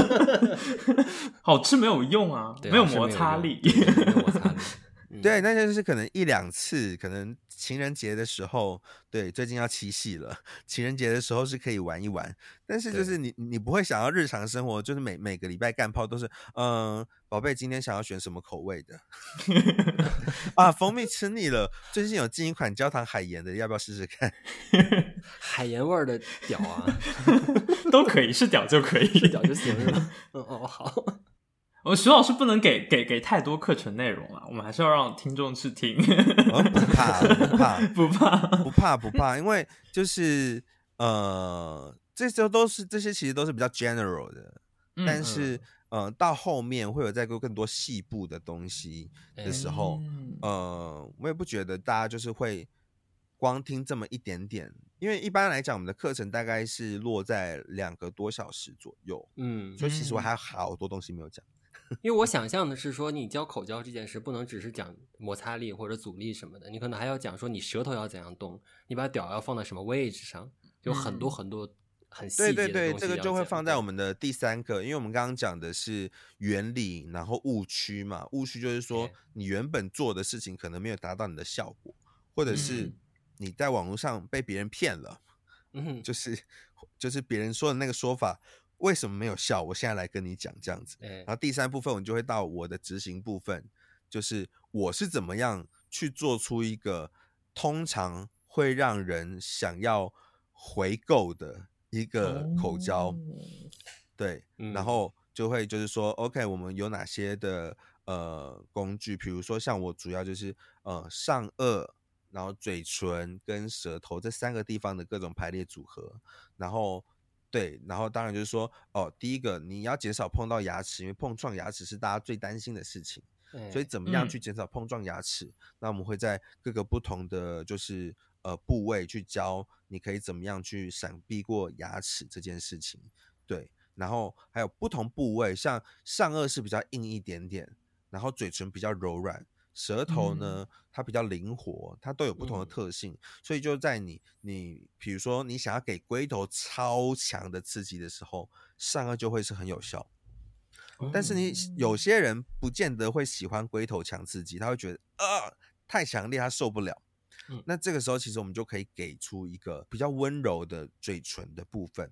好吃没有用啊， 啊没有摩擦力， 没有摩擦力。 对，那就是可能一两次，可能情人节的时候，对，最近要七夕了，情人节的时候是可以玩一玩，但是就是你你不会想要日常生活，就是每每个礼拜干炮都是，嗯、呃，宝贝今天想要选什么口味的？啊，蜂蜜吃腻了，最近有进一款焦糖海盐的，要不要试试看？ 海盐味的屌啊， 都可以，是屌就可以， 是屌就行是吧？嗯哦好。 我徐老师不能给给给太多课程内容啊，我们还是要让听众去听。 我不怕，不怕， 不怕， 不怕，不怕，因为就是呃，这些都是这些其实都是比较 general 的，嗯、但是、嗯、呃，到后面会有再多更多细部的东西的时候，嗯、呃，我也不觉得大家就是会光听这么一点点。因为一般来讲，我们的课程大概是落在两个多小时左右，嗯，所以其实我还有好多东西没有讲。 因为我想象的是说，你教口交这件事不能只是讲摩擦力或者阻力什么的，你可能还要讲说你舌头要怎样动，你把屌要放在什么位置上，有很多很多很细节的东西。 对对对，这个就会放在我们的第三个，因为我们刚刚讲的是原理，然后误区嘛。误区就是说，你原本做的事情可能没有达到你的效果，或者是你在网络上被别人骗了，嗯，就是就是别人说的那个说法。为什么没有效？我现在来跟你讲这样子，然后第三部分我就会到我的执行部分，就是我是怎么样去做出一个通常会让人想要回购的一个口交，哦、对，嗯、然后就会就是说 ，OK， 我们有哪些的呃工具？比如说像我主要就是呃上颚，然后嘴唇跟舌头这三个地方的各种排列组合，然后。对，然后当然就是说，哦，第一个你要减少碰到牙齿，因为碰撞牙齿是大家最担心的事情，所以怎么样去减少碰撞牙齿？嗯、那我们会在各个不同的就是呃部位去教你可以怎么样去闪避过牙齿这件事情。对，然后还有不同部位，像上颚是比较硬一点点，然后嘴唇比较柔软。舌头呢，它比较灵活，它都有不同的特性，嗯、所以就在你你比如说你想要给龟头超强的刺激的时候，上颚就会是很有效。嗯、但是你有些人不见得会喜欢龟头强刺激，他会觉得呃太强烈，他受不了。嗯、那这个时候其实我们就可以给出一个比较温柔的嘴唇的部分。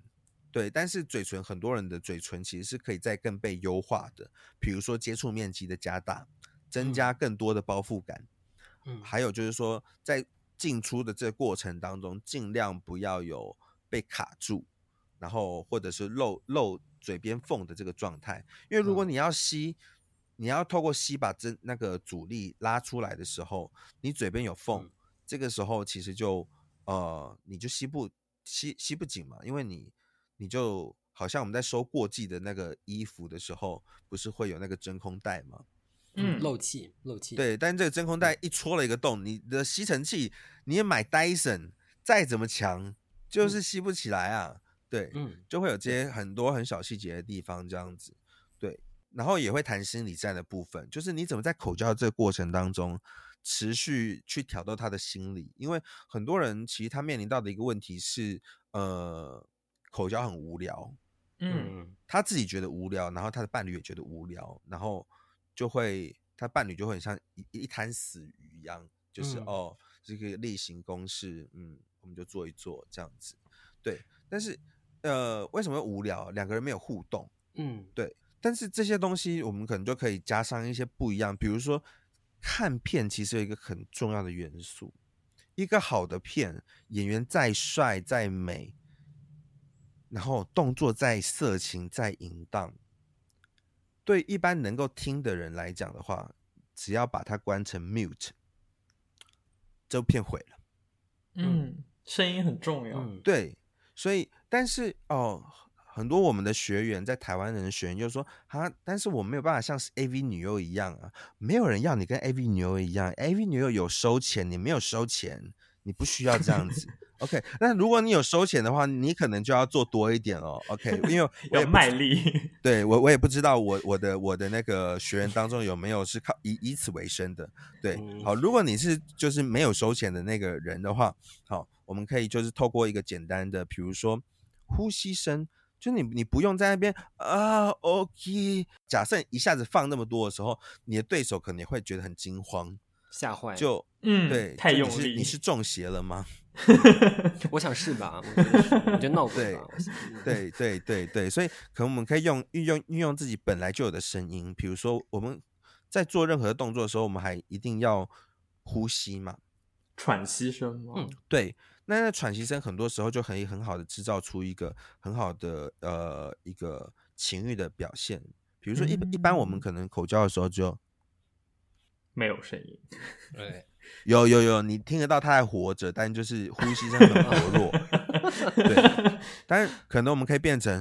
对，但是嘴唇很多人的嘴唇其实是可以再更被优化的，比如说接触面积的加大，增加更多的包覆感。 嗯， 还有就是说在进出的这个过程当中，尽量不要有被卡住，然后或者是漏漏嘴边缝的这个状态。因为如果你要吸，嗯、你要透过吸把真那个阻力拉出来的时候，你嘴边有缝，嗯、这个时候其实就呃你就吸不吸吸不紧嘛，因为你你就好像我们在收过季的那个衣服的时候，不是会有那个真空袋吗？ 嗯，漏气，漏气。 对，但这个真空袋一戳了一个洞，你的吸尘器你也买 Dyson， 再怎么强，就是吸不起来啊。嗯、对，嗯，就会有这些很多很小细节的地方这样子。对，然后也会谈心理战的部分，就是你怎么在口交这个过程当中持续去挑逗他的心理，因为很多人其实他面临到的一个问题是，呃，口交很无聊，嗯，他自己觉得无聊，然后他的伴侣也觉得无聊，然后就会他伴侣就会很像一一滩死鱼一样，就是、嗯、哦，这个例行公事，嗯，我们就做一做这样子，对。但是呃，为什么无聊？两个人没有互动，嗯，对。但是这些东西我们可能就可以加上一些不一样，比如说看片其实有一个很重要的元素，一个好的片，演员再帅再美，然后动作再色情再淫荡，对一般能够听的人来讲的话，只要把它关成 mute， 这部片毁了。 嗯，声音很重要。 嗯、对，所以但是哦，很多我们的学员在台湾人的学员就说啊，但是我没有办法像是 A V 女优一样啊，没有人要你跟 A V 女优一样 ，A V 女优有收钱，你没有收钱，你不需要这样子。OK， 那如果你有收钱的话，你可能就要做多一点哦。OK， 因为有卖力。 对，我我也不知道我我的我的那个学员当中有没有是靠以以此为生的。对，好，如果你是就是没有收钱的那个人的话，好，我们可以就是透过一个简单的，比如说呼吸声，就你你不用在那边啊 OK， 假设一下子放那么多的时候，你的对手可能也会觉得很惊慌。 吓坏， 就嗯， 对， 太用力，你是中邪了吗？ 我想是吧，我觉得是，我觉得闹鬼吧。 对对对对，所以可能我们可以用运用运用自己本来就有的声音，比如说我们在做任何动作的时候，我们还一定要呼吸嘛， 喘息声吗？ 嗯，对，那那喘息声很多时候就可以很好的制造出一个很好的呃一个情欲的表现，比如说一、嗯、一般我们可能口交的时候就。 没有声音， 对， 有有有，你听得到他还活着，但就是呼吸声很薄弱。对，但是可能我们可以变成，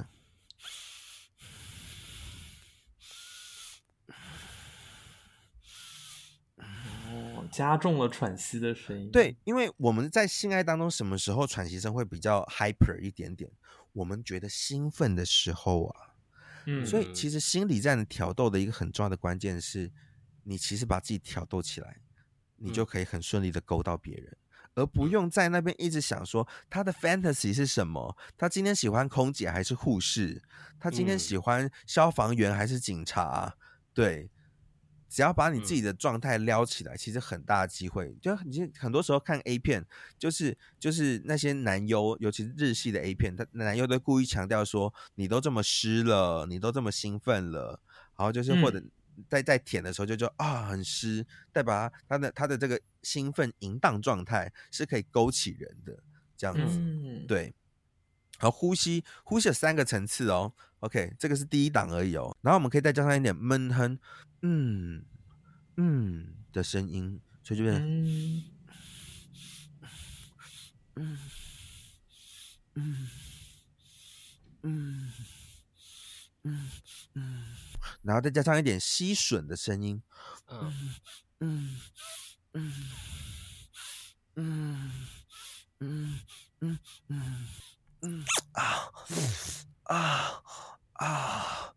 哦，加重了喘息的声音。 对，因为我们在性爱当中，什么时候喘息声会比较 hyper 一点点？我们觉得兴奋的时候啊，嗯，所以其实心理战的挑逗的一个很重要的关键是。你其实把自己挑逗起来，你就可以很顺利的勾到别人，嗯、而不用在那边一直想说他的 fantasy 是什么，他今天喜欢空姐还是护士，他今天喜欢消防员还是警察，嗯、对，只要把你自己的状态撩起来，嗯、其实很大的机会。就你很多时候看 A 片，就是就是那些男优，尤其是日系的 A 片，他男优都故意强调说，你都这么湿了，你都这么兴奋了，然后就是或者。嗯在在舔的时候就就啊很湿，代表他的他的这个兴奋淫荡状态是可以勾起人的这样子，嗯、对。好，呼吸呼吸有三个层次哦 ，OK， 这个是第一档而已哦。然后我们可以再加上一点闷哼，嗯嗯的声音，所以就变成嗯嗯嗯嗯嗯嗯。然后再加上一点吸吮的声音，嗯嗯嗯嗯嗯嗯嗯嗯啊啊啊！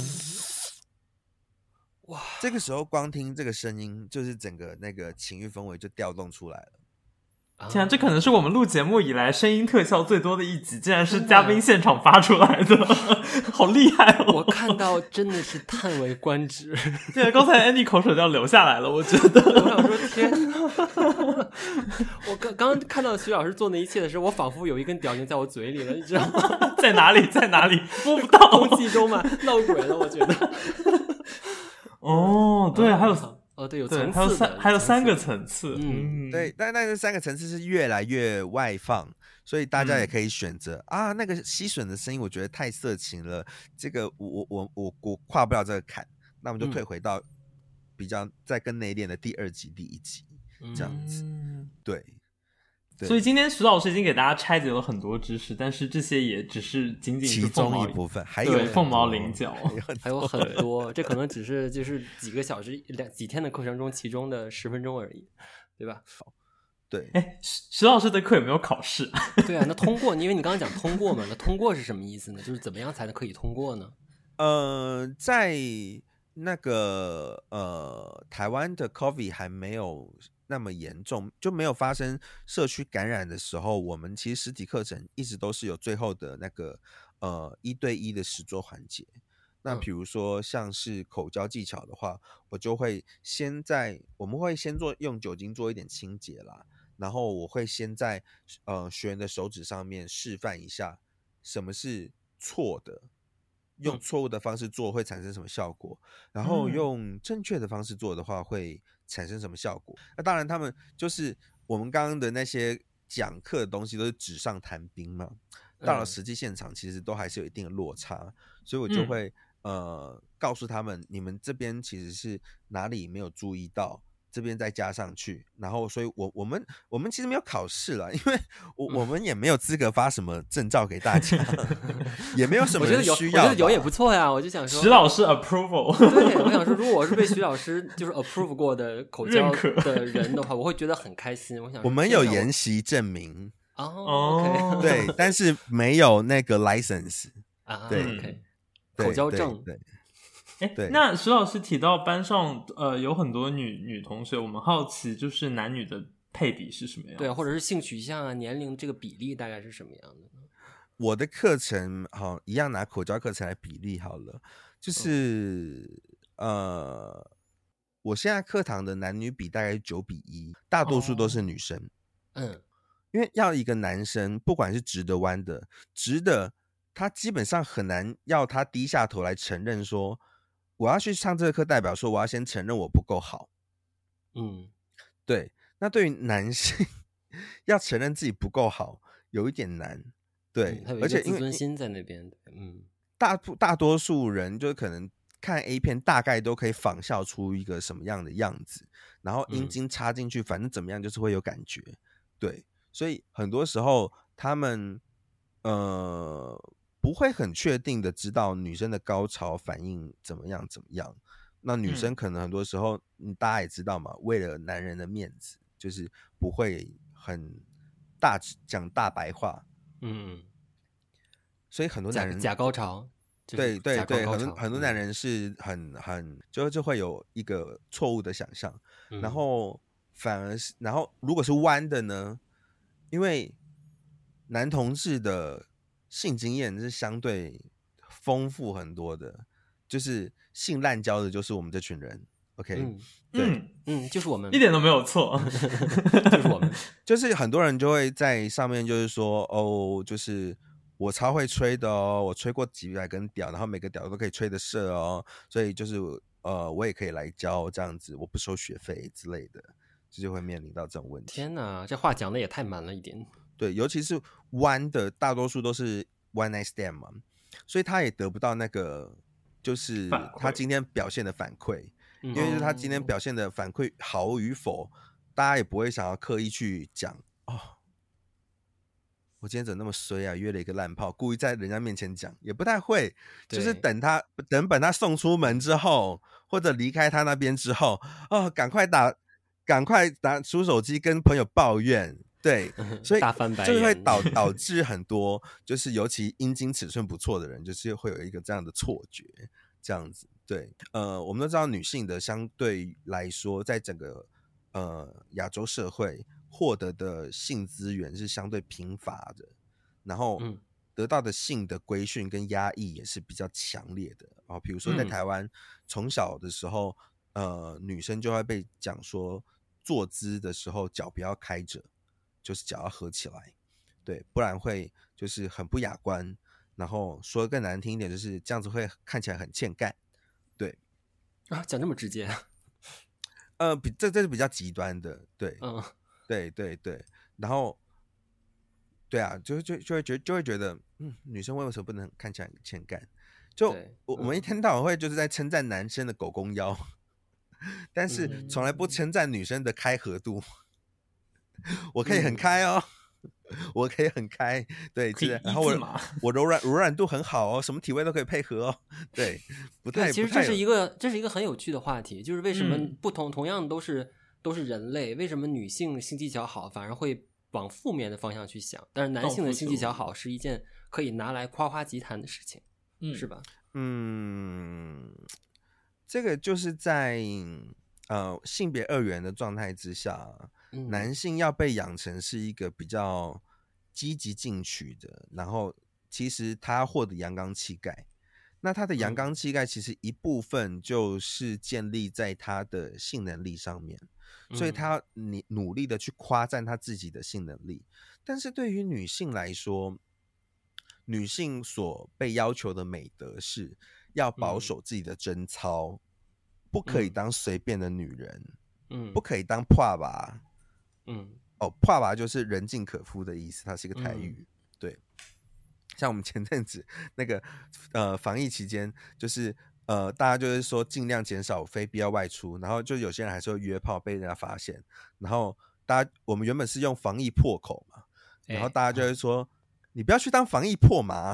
哇！这个时候光听这个声音，就是整个那个情欲氛围就调动出来了。 天啊，这可能是我们录节目以来声音特效最多的一集，竟然是嘉宾现场发出来的，好厉害哦！ 我看到真的是叹为观止。 对啊，刚才 Andy 口水都要流下来了，我觉得。 我想说，天哪！我刚刚看到徐老师做那一切的时候，我仿佛有一根屌已经在我嘴里了，你知道吗？ 在哪里？在哪里？摸不到， 空气中嘛，闹鬼了，我觉得。 哦，对，还有。 哦，对，有层次的， 还有三，还有三个层次， 嗯， 对，但但是三个层次是越来越外放，所以大家也可以选择、嗯、啊，那个吸吮的声音我觉得太色情了，这个我我我我跨不了这个坎，那我们就退回到比较再更内敛的第二集、第一集这样子， 嗯、 对。 所以今天徐老师已经给大家拆解了很多知识，但是这些也只是仅仅是其中一部分，还有凤毛麟角， 还有很多，这可能只是就是几个小时、两几天的课程中其中的十分钟而已，对吧？ 对， 哎，徐老师的课有没有考试？ 对啊，那通过，因为你刚刚讲通过嘛，那通过是什么意思呢？就是怎么样才能可以通过呢？ 呃，在那个呃台湾的 COVID 还没有那么严重，就没有发生社区感染的时候，我们其实实体课程一直都是有最后的那个呃一对一的实作环节。那比如说像是口交技巧的话，我就会先在我们会先做用酒精做一点清洁啦，然后我会先在呃学员的手指上面示范一下什么是错的。用错误的方式做会产生什么效果，然后用正确的方式做的话会产生什么效果。那当然他们就是我们刚刚的那些讲课的东西都是纸上谈兵嘛，到了实际现场其实都还是有一定的落差，所以我就会、嗯、呃告诉他们，你们这边其实是哪里没有注意到，这边再加上去，然后所以我我们我们其实没有考试啦，因为我、嗯、我们也没有资格发什么证照给大家，也没有什么人需要。 我觉得有也不错呀，我就想说， 徐老师 approval。 对，我想说，如果我是被徐老师就是 approve 过的口交的人的话，我会觉得很开心。我想说我们有研习证明哦 ，OK， 对，但是没有那个 license 啊， 对 ，OK， 口交证， 对。 哎，那徐老师提到班上呃有很多女女同学，我们好奇就是男女的配比是什么样？ 对，或者是性取向啊、年龄这个比例大概是什么样的呢？ 我的课程好一样拿口交课程来比例好了，就是、嗯、呃，我现在课堂的男女比大概是九比一，大多数都是女生。 哦、嗯， 因为要一个男生，不管是直的弯的，直的他基本上很难要他低下头来承认说。我要去上这个课，代表说我要先承认我不够好。 嗯， 对。那对于男性要承认自己不够好，有一点难。对， 嗯、而且自尊心在那边。嗯， 大大多数人就可能看 A 片，大概都可以仿效出一个什么样的样子，然后阴茎插进去，嗯、反正怎么样就是会有感觉。对，所以很多时候他们呃。不会很确定的知道女生的高潮反应怎么样怎么样，那女生可能很多时候、嗯、大家也知道嘛，为了男人的面子，就是不会很大讲大白话， 嗯， 所以很多男人假高潮， 对对对，很多很多男人人是很很就就会有一个错误的想象、嗯，然后反而是然后如果是弯的呢，因为男同志的性经验是相对丰富很多的，就是性滥交的就是我们这群人 OK、 嗯、 对嗯, 嗯就是我们一点都没有错就是我们就是很多人就会在上面就是说哦，就是我超会吹的哦，我吹过几百根屌，然后每个屌都可以吹得射哦，所以就是呃我也可以来教这样子，我不收学费之类的，这就会面临到这种问题。 天哪，这话讲的也太满了一点。 对，尤其是弯的大多数都是 one night stand 嘛，所以他也得不到那个就是他今天表现的反馈，因为他今天表现的反馈好与否，大家也不会想要刻意去讲哦，我今天怎么那么衰啊，约了一个烂炮，故意在人家面前讲也不太会，就是等他等本他送出门之后，或者离开他那边之后，哦，赶快打赶快打出手机跟朋友抱怨。对，所以就是会导导致很多，就是尤其阴茎尺寸不错的人，就是会有一个这样的错觉，这样子。对，呃，我们都知道女性的相对来说，在整个呃亚洲社会， 获得的性资源是相对贫乏的，然后嗯得到的性的规训跟压抑也是比较强烈的哦。比如说在嗯台湾，从、小的时候，呃，女生就会被讲说，坐姿的时候脚不要开着，就是脚要合起来，对，不然会就是很不雅观。然后说更难听一点，就是这样子会看起来很欠干，对。 啊，讲这么直接， 呃，比这这是比较极端的，对， 嗯对对对，然后，对啊，就就就会觉就会觉得，嗯，女生为什么不能看起来很欠干？就对， 我我们一嗯天到晚会就是在称赞男生的狗公腰，但是嗯从来不称赞女生的开合度。我可以很嗯开哦，我可以很开，对， 可以是的然后我一字马我柔软柔软度很好哦，什么体位都可以配合哦，对，不对， 太其实不太有这是一个这是一个很有趣的话题，就是为什么嗯不同、同样都是都是人类，为什么女性性技巧好反而会往负面的方向去想，但是男性的性技巧好是一件可以拿来夸夸其谈的事情， 嗯是吧？ 嗯，这个就是在呃性别二元的状态之下， 嗯男性要被养成是一个比较积极进取的，然后其实他要获得阳刚气概。那他的阳刚气概其实一部分就是建立在他的性能力上面，所以他你努力的去夸赞他自己的性能力。但是对于女性来说，女性所被要求的美德是要保守自己的贞操，不可以当随便的女人， 嗯不可以当破吧。 嗯哦，破吧就是人尽可夫的意思，它是一个台语。 嗯对，像我们前阵子那个呃防疫期间，就是呃大家就是说尽量减少非必要外出，然后就有些人还是会约炮被人家发现，然后大家我们原本是用防疫破口嘛，然后大家就会说、欸、你不要去当防疫破麻。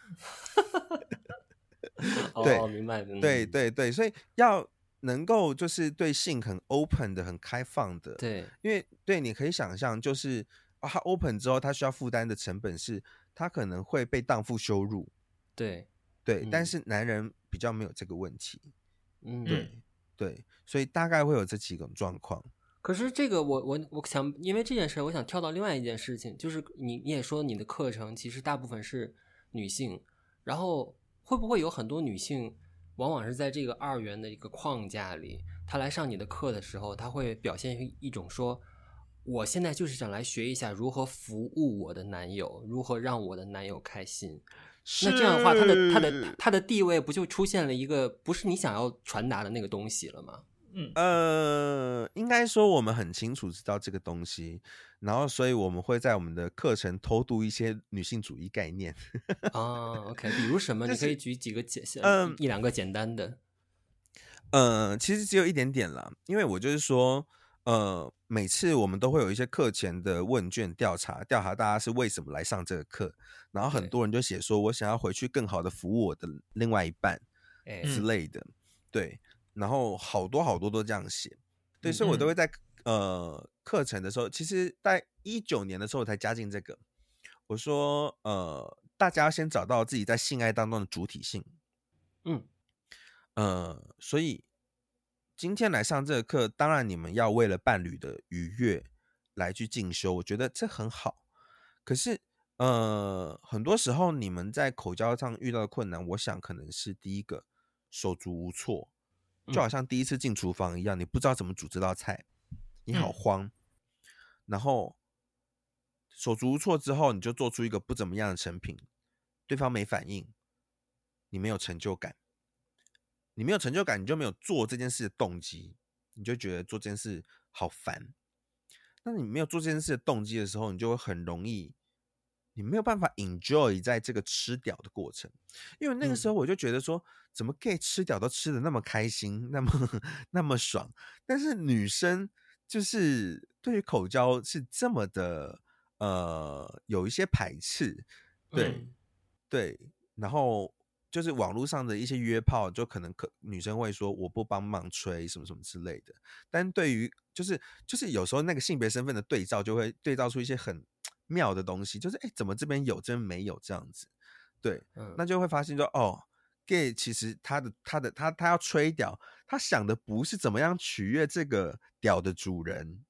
对、 哦，明白， 对对对，所以要能够就是对性很 open 的、很开放的， 对， 因为对你可以想象，就是啊，他 open 之后，他需要负担的成本是，他可能会被荡妇羞辱， 对对、 嗯， 但是男人比较没有这个问题， 嗯， 对对，所以大概会有这几种状况。 可是这个我我我想，因为这件事，我想跳到另外一件事情，就是你你也说你的课程其实大部分是女性，然后会不会有很多女性往往是在这个二元的一个框架里，她来上你的课的时候，她会表现一种说，我现在就是想来学一下如何服务我的男友，如何让我的男友开心。那这样的话，他的他的他的地位不就出现了一个不是你想要传达的那个东西了吗？ 嗯， 呃，应该说我们很清楚知道这个东西，然后所以我们会在我们的课程偷渡一些女性主义概念。 啊 ，OK， 比如什么？ 就是你可以举几个简， 嗯一两个简单的。 呃，其实只有一点点啦，因为我就是说，呃，每次我们都会有一些课前的问卷调查，调查大家是为什么来上这个课，然后很多人就写说我想要回去更好的服务我的另外一半哎之类的，对，然后好多好多都这样写，对， 嗯所以我都会在呃课程的时候，其实在一九年的时候我才加进这个，我说呃，大家要先找到自己在性爱当中的主体性， 嗯。 呃，所以今天来上这个课，当然你们要为了伴侣的愉悦来去进修，我觉得这很好。可是，呃，很多时候你们在口交上遇到的困难，我想可能是第一个手足无措，就好像第一次进厨房一样，你不知道怎么煮这道菜，你好慌，嗯、然后手足无措之后，你就做出一个不怎么样的成品，对方没反应，你没有成就感。你没有成就感，你就没有做这件事的动机，你就觉得做这件事好烦。那你没有做这件事的动机的时候，你就会很容易，你没有办法 enjoy 在这个吃屌的过程。因为那个时候我就觉得说，嗯、怎么 gay 吃屌都吃得那么开心，那么那么爽，但是女生就是对于口交是这么的呃有一些排斥，对、嗯、对，然后。就是网络上的一些约炮，就可能可女生会说我不帮忙吹什么什么之类的，但对于就是就是有时候那个性别身份的对照，就会对照出一些很妙的东西，就是哎、欸、怎么这边有这边没有这样子，对，嗯、那就会发现说哦 ，gay 其实他的他的他他要吹屌，他想的不是怎么样取悦这个屌的主人，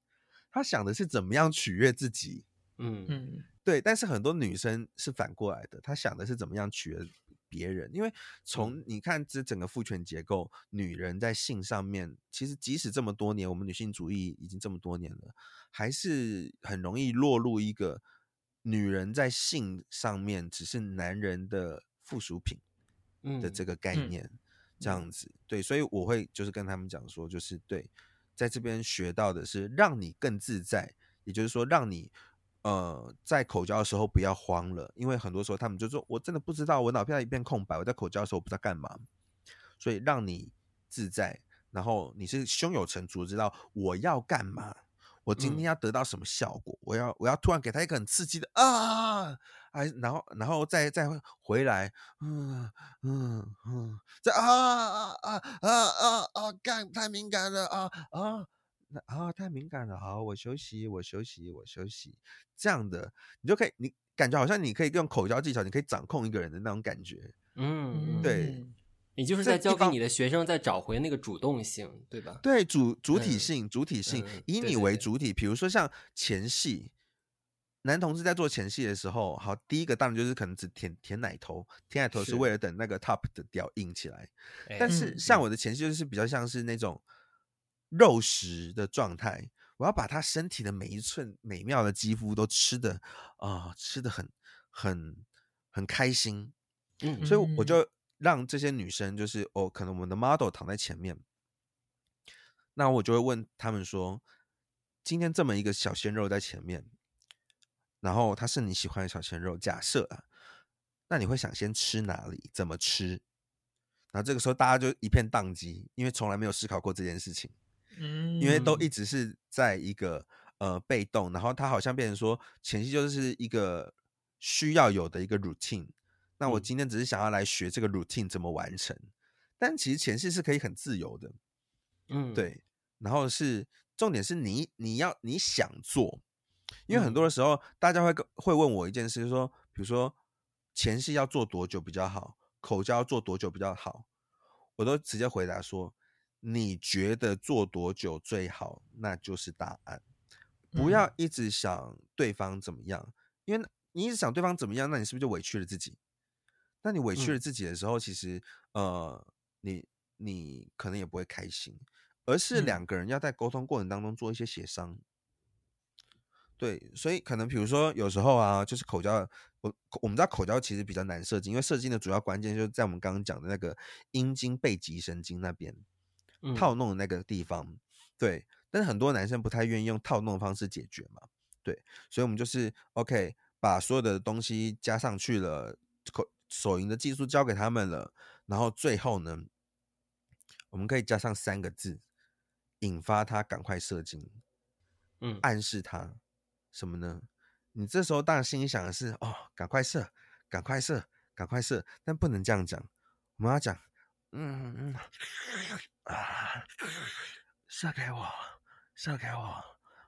他想的是怎么样取悦自己。 嗯嗯对，但是很多女生是反过来的，她想的是怎么样取悦别人。因为从你看这整个父权结构，女人在性上面，其实即使这么多年，我们女性主义已经这么多年了，还是很容易落入一个女人在性上面只是男人的附属品的这个概念， 嗯、 这样子。对，所以我会就是跟他们讲说，就是对，在这边学到的是让你更自在，也就是说让你呃在口交的时候不要慌了，因为很多时候他们就说我真的不知道，我脑袋一片空白，我在口交的时候我不知道干嘛，所以让你自在，然后你是胸有成竹知道我要干嘛，我今天要得到什么效果，嗯、我要我要突然给他一个很刺激的啊，还然后然后再再回来，嗯嗯嗯，再啊啊啊啊啊啊，干太敏感了啊啊。啊，太敏感了，好，我休息，我休息，我休息，这样的你就可以，你感觉好像你可以用口交技巧，你可以掌控一个人的那种感觉。 嗯， 对， 你就是在教给你的学生再找回那个主动性，对吧？ 对，主主体性，嗯、主体性， 嗯、 以你为主体。比如说像前戏，男同志在做前戏的时候，好，第一个当然就是可能只舔舔奶头，舔奶头是为了等那个 top 的屌硬起来。但是像我的前戏就是比较像是那种肉食的状态，我要把他身体的每一寸美妙的肌肤都吃的啊、呃，吃的很很很开心。嗯，所以我就让这些女生就是哦，可能我们的 model 躺在前面，那我就会问他们说，今天这么一个小鲜肉在前面，然后他是你喜欢的小鲜肉，假设啊，那你会想先吃哪里，怎么吃？然后这个时候大家就一片宕机，因为从来没有思考过这件事情。嗯，因为都一直是在一个呃被动，然后他好像变成说前戏就是一个需要有的一个 routine， 那我今天只是想要来学这个 routine 怎么完成，嗯、但其实前戏是可以很自由的，嗯，对，然后是重点是你你要你想做，因为很多的时候大家会会问我一件事，就是说比如说前戏要做多久比较好，口交要做多久比较好，我都直接回答说，你觉得做多久最好，那就是答案。不要一直想对方怎么样，因为你一直想对方怎么样，那你是不是就委屈了自己？那你委屈了自己的时候，嗯、其实呃，你你可能也不会开心，而是两个人要在沟通过程当中做一些协商。嗯、对，所以可能比如说有时候啊，就是口交，我我们知道口交其实比较难射精，因为射精的主要关键就是在我们刚刚讲的那个阴茎背棘神经那边。套弄的那个地方，嗯、对，但是很多男生不太愿意用套弄的方式解决嘛，对，所以我们就是 OK， 把所有的东西加上去了，口手淫的技术交给他们了，然后最后呢，我们可以加上三个字，引发他赶快射精，嗯，暗示他什么呢？你这时候当然心里想的是哦，赶快射，赶快射，赶快射，但不能这样讲，我们要讲。嗯嗯啊，射给我，射给我，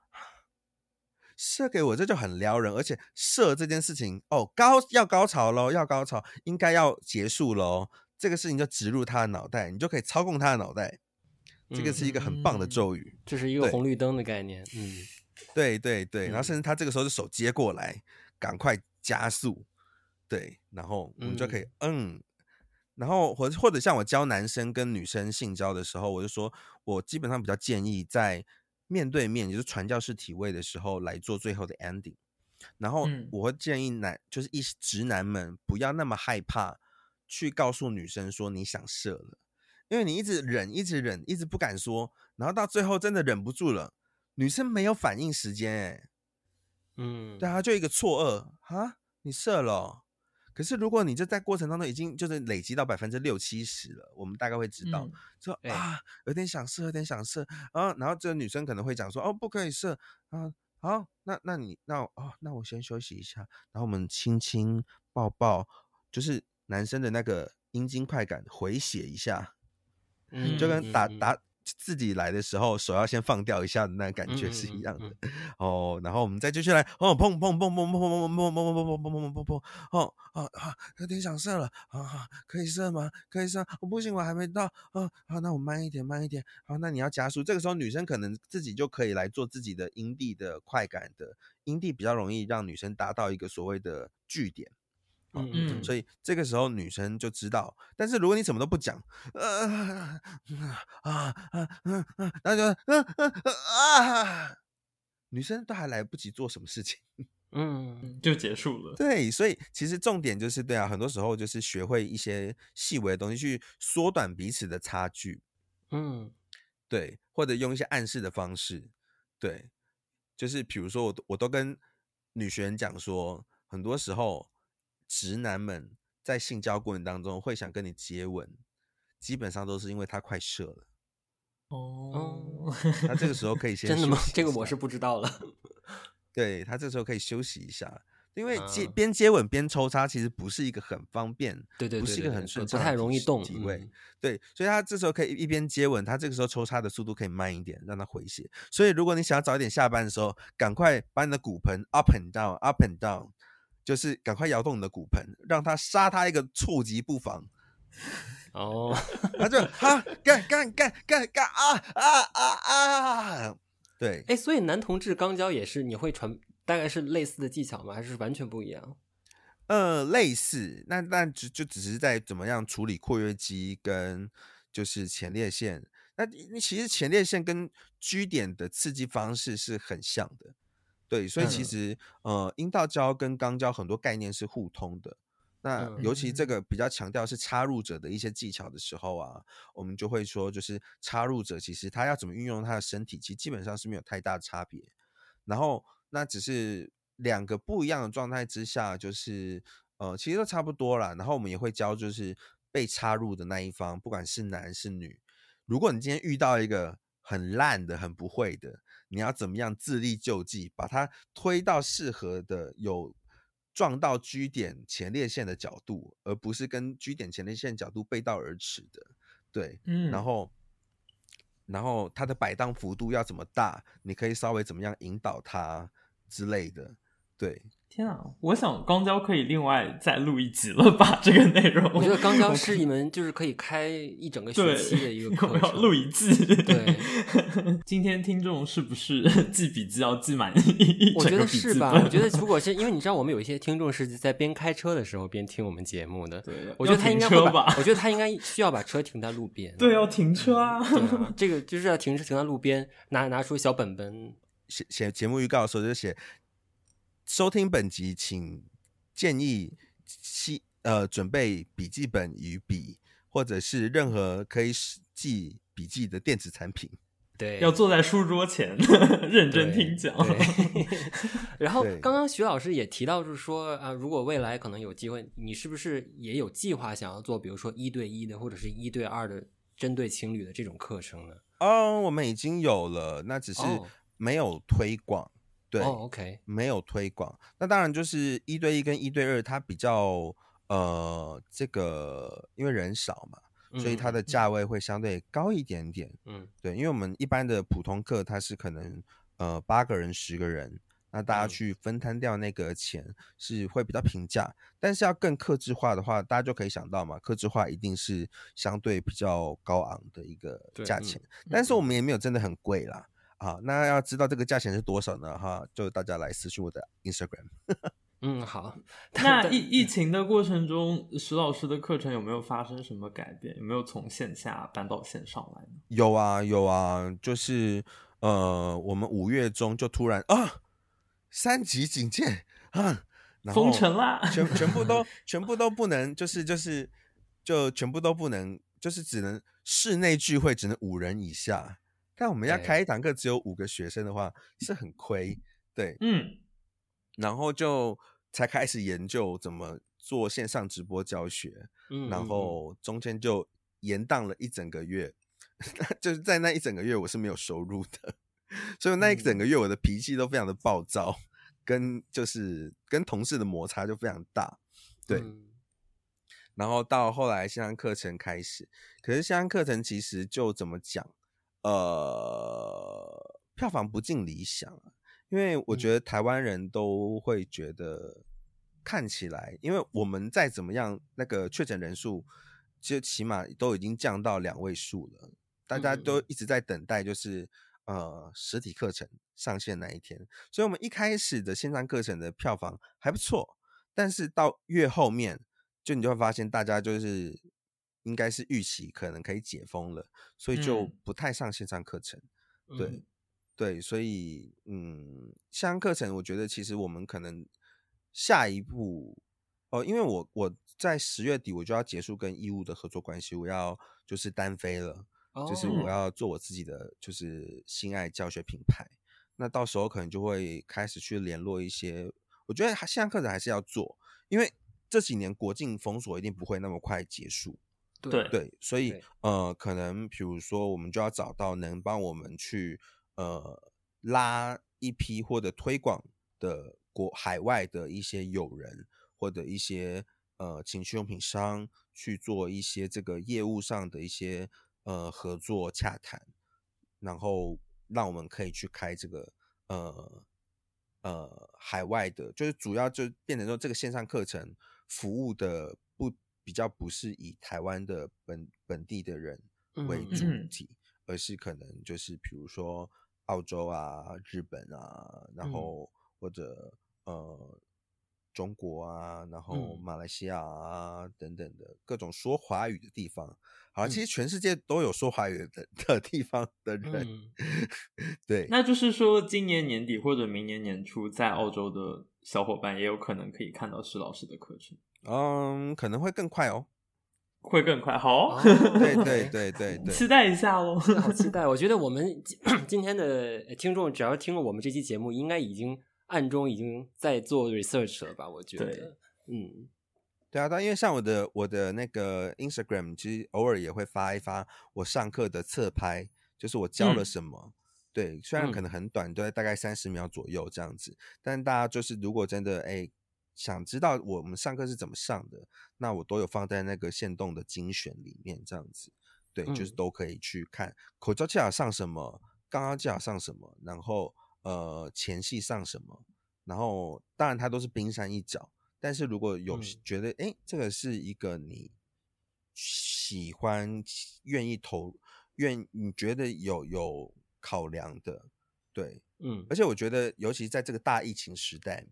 射给我，这就很撩人。而且射这件事情，哦，高要高潮咯，要高潮，应该要结束咯。这个事情就植入他的脑袋，你就可以操控他的脑袋。这个是一个很棒的咒语， 这是一个红绿灯的概念。嗯， 对对对，然后甚至他这个时候就手接过来，赶快加速，对，然后我们就可以嗯。嗯然后或或者像我教男生跟女生性交的时候，我就说我基本上比较建议在面对面，也就是传教士体位的时候来做最后的 ending。然后我会建议男，就是一直男们不要那么害怕去告诉女生说你想射了，因为你一直忍，一直忍，一直不敢说，然后到最后真的忍不住了，女生没有反应时间，哎，嗯，对啊，就一个错愕啊，你射了哦。可是如果你就在过程当中已经就是累积到百分之六七十了，我们大概会知道，嗯、说啊有点想射，有点想射啊，然后这个女生可能会讲说哦不可以射啊，好，那那你那哦那我先休息一下，然后我们亲亲抱抱，就是男生的那个阴茎快感回血一下，嗯，就跟打打自己来的时候手要先放掉一下的那感觉是一样的。 嗯嗯嗯嗯哦，然后我们再继续来，哦，砰砰砰砰砰砰砰砰砰砰砰砰砰砰砰砰，哦啊啊，有点想射了啊，可以射吗？可以射？哦，不行，我还没到。啊，好，那我慢一点，慢一点。好，那你要加速。这个时候女生可能自己就可以来做自己的阴蒂的快感的，阴蒂比较容易让女生达到一个所谓的据点。 嗯嗯所以这个时候女生就知道，但是如果你什么都不讲，呃啊啊啊啊，那就啊啊啊，女生都还来不及做什么事情， 嗯就结束了。 对，所以其实重点就是对啊，很多时候就是学会一些细微的东西，去缩短彼此的差距， 嗯对，或者用一些暗示的方式，对，就是比如说我我都跟女学员讲说，很多时候直男们在性交过程当中会想跟你接吻，基本上都是因为他快射了， 哦， 他这个时候可以先真的吗？ 休息一这个我下是不知道了。 对，他这时候可以休息一下，因为接啊边接吻边抽插其实不是一个很方便， 对对不是一个很对对对，不顺畅的体不太容易动体位， 嗯对，所以他这时候可以一边接吻，他这个时候抽插的速度可以慢一点，让他回血。所以如果你想要早一点下班的时候，赶快把你的骨盆 up and down up and down， 就是赶快摇动你的骨盆，让他杀他一个猝急不防。 哦， 他就哈干干干干干啊啊啊啊！对， 哎，所以男同志肛交也是你会传，大概是类似的技巧吗？还是完全不一样？ 呃，类似，那那就就只是在怎么样处理括约肌跟就是前列腺。那你其实前列腺跟 G 点的刺激方式是很像的，对，所以其实、嗯、呃阴道交跟肛交很多概念是互通的。那嗯尤其这个比较强调是插入者的一些技巧的时候啊，我们就会说，就是插入者其实他要怎么运用他的身体，其实基本上是没有太大的差别。然后那只是两个不一样的状态之下，就是呃，其实都差不多啦。然后我们也会教，就是被插入的那一方，不管是男是女，如果你今天遇到一个很烂的、很不会的，你要怎么样自力救济，把它推到适合的有撞到 G 点前列腺的角度，而不是跟 G 点前列腺角度背道而驰的。对， 嗯， 然后。然后它的摆荡幅度要怎么大，你可以稍微怎么样引导它之类的，对。 天啊，我想肛交可以另外再录一集了吧？这个内容， 我觉得肛交是一门就是可以开一整个学期的一个课我要程。 录一季。 对， 今天听众是不是记笔记要记满一我觉得整个笔记是吧？ 本我觉得如果是因为你知道，我们有一些听众是在边开车的时候边听我们节目的， 对， 我觉得他应该会要停车吧， 把我觉得他应该需要把车停在路边。 对，要停车啊。 对啊，这个就是要停车停在路边，拿拿出小本本。 写写节目预告的时候就写，收听本集请建议呃准备笔记本与笔，或者是任何可以记笔记的电子产品。 对， 要坐在书桌前认真听讲。 然后刚刚徐老师也提到，就是说啊、呃，如果未来可能有机会，你是不是也有计划想要做，比如说一对一的或者是一对二的针对情侣的这种课程呢？ 哦，我们已经有了，那只是没有推广。哦对、 哦、，OK， 没有推广。那当然就是一对一跟一对二，它比较呃，这个因为人少嘛。所以它的价位会相对高一点点，嗯，对，因为我们一般的普通课它是可能呃八个人十个人，那大家去分摊掉那个钱是会比较平价，但是要更客制化的话，大家就可以想到嘛，客制化一定是相对比较高昂的一个价钱，嗯、但是我们也没有真的很贵啦，啊，那要知道这个价钱是多少呢？哈，就大家来私讯我的 Instagram。 嗯，好。 那疫疫情的过程中，徐老师的课程有没有发生什么改变？有没有从线下搬到线上来呢？ 有啊，有啊，就是呃，我们五月中就突然啊，三级警戒啊， 封城啦， 全全部都全部都不能，就是就是就全部都不能，就是只能室内聚会只能五人以下。但我们要开一堂课只有五个学生的话，是很亏，对， 嗯， 然后就。才开始研究怎么做线上直播教学，嗯、然后中间就延宕了一整个月，就是在那一整个月我是没有收入的，所以那一整个月我的脾气都非常的暴躁，跟就是跟同事的摩擦就非常大，对。嗯、然后到后来线上课程开始，可是线上课程其实就怎么讲， 呃票房不尽理想，因为我觉得台湾人都会觉得看起来，因为我们再怎么样，那个确诊人数就起码都已经降到两位数了，大家都一直在等待，就是呃实体课程上线那一天，所以我们一开始的线上课程的票房还不错，但是到越后面，就你就会发现大家就是应该是预期可能可以解封了，所以就不太上线上课程。嗯、对、嗯、对，所以嗯，线上课程我觉得其实我们可能下一步哦，因为我我在十月底我就要结束跟义务的合作关系，我要就是单飞了。Oh. 就是我要做我自己的就是心爱教学品牌，那到时候可能就会开始去联络一些，我觉得线上课程还是要做，因为这几年国境封锁一定不会那么快结束。 对对，所以呃，可能比如说我们就要找到能帮我们去呃拉一批或者推广的国海外的一些友人或者一些呃情趣用品商去做一些这个业务上的一些呃合作洽谈，然后让我们可以去开这个呃呃海外的，就是主要就变成说这个线上课程服务的不比较不是以台湾的本本地的人为主体、嗯、而是可能就是比如说澳洲啊、日本啊，然后或者、嗯、呃中国啊，然后马来西亚啊、嗯、等等的各种说华语的地方。好，其实全世界都有说华语 的, 的地方的人、嗯、对， 那就是说今年年底或者明年年初在澳洲的小伙伴也有可能可以看到施老师的课程。 嗯，可能会更快哦， 会更快，好、哦， 对对对对对， 期待一下咯。 好期待！我觉得我们今天的听众只要听了我们这期节目，应该已经暗中已经在做 research 了吧？我觉得，嗯， 对啊，但因为像我的我的那个 Instagram， 其实偶尔也会发一发我上课的侧拍，就是我教了什么。嗯、对，虽然可能很短，都在大概三十秒左右这样子，但大家就是如果真的哎。想知道我们上课是怎么上的，那我都有放在那个限动的精选里面这样子，对、嗯、就是都可以去看口交技巧上什么，刚刚技巧上什么，然后呃前戏上什么，然后当然它都是冰山一角，但是如果有觉得哎、嗯、这个是一个你喜欢愿意投愿你觉得有有考量的，对，嗯，而且我觉得尤其在这个大疫情时代，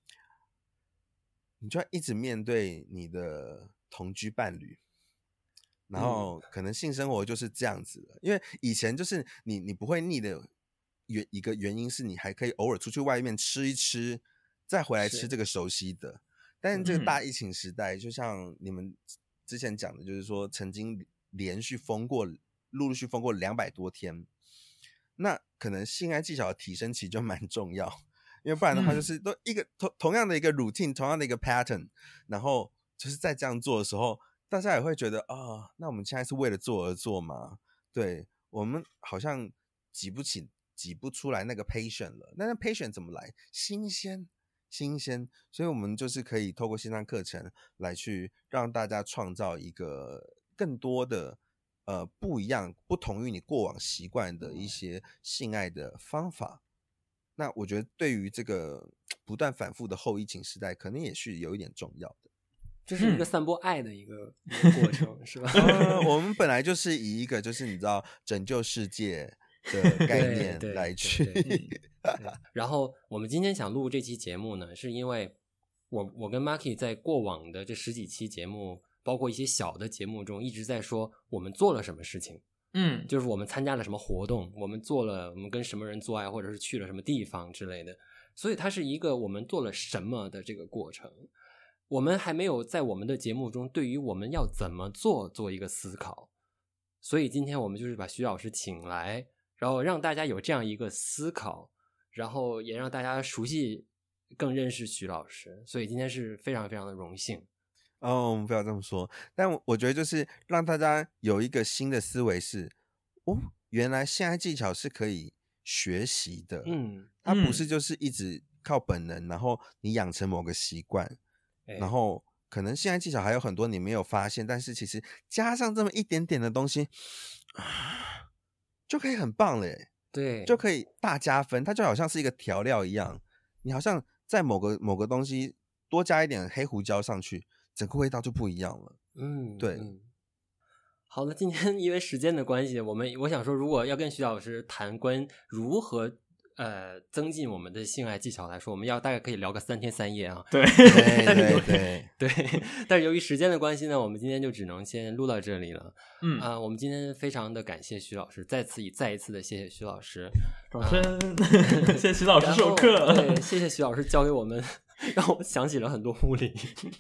你就要一直面对你的同居伴侣，然后可能性生活就是这样子的、嗯、因为以前就是你你不会腻的原一个原因是你还可以偶尔出去外面吃一吃，再回来吃这个熟悉的，但是这个大疫情时代、嗯、就像你们之前讲的，就是说曾经连续封过陆陆续封过两百多天，那可能性爱技巧的提升其实就蛮重要，因为不然的话就是都一个、嗯、同同样的一个 routine， 同样的一个 pattern， 然后就是在这样做的时候，大家也会觉得啊、哦，那我们现在是为了做而做嘛？对，我们好像挤不起、挤不出来那个 patient 了。那那 patient 怎么来？新鲜，新鲜。所以我们就是可以透过线上课程来去让大家创造一个更多的呃不一样、不同于你过往习惯的一些性爱的方法。那我觉得对于这个不断反复的后疫情时代，可能也是有一点重要的。 这是一个散播爱的一个、嗯、一个过程，是吧？ 呃、我们本来就是以一个就是你知道拯救世界的概念来去。 对对对对然后我们今天想录这期节目呢，是因为我我跟 Marky 在过往的这十几期节目，包括一些小的节目中，一直在说我们做了什么事情。 嗯， 就是我们参加了什么活动，我们做了我们跟什么人做爱，或者是去了什么地方之类的，所以它是一个我们做了什么的这个过程。我们还没有在我们的节目中对于我们要怎么做做一个思考，所以今天我们就是把徐老师请来，然后让大家有这样一个思考，然后也让大家熟悉更认识徐老师，所以今天是非常非常的荣幸。 哦，我们不要这么说，但我觉得就是让大家有一个新的思维是，哦，原来性爱技巧是可以学习的， 嗯， 它不是就是一直靠本能，然后你养成某个习惯，然后可能性爱技巧还有很多你没有发现，但是其实加上这么一点点的东西， 就可以很棒了耶， 对， 就可以大加分。它就好像是一个调料一样，你好像在某个某个东西多加一点黑胡椒上去，整个味道就不一样了。 嗯， 对。 嗯好了，今天因为时间的关系，我们我想说，如果要跟徐老师谈关如何呃增进我们的性爱技巧来说，我们要大概可以聊个三天三夜啊。 对对对对对，但是由于时间的关系呢，我们今天就只能先录到这里了。 嗯啊、呃，我们今天非常的感谢徐老师，再次以再一次的谢谢徐老师， 掌声、呃、谢谢徐老师授课。 对，谢谢徐老师教给我们，让我想起了很多物理。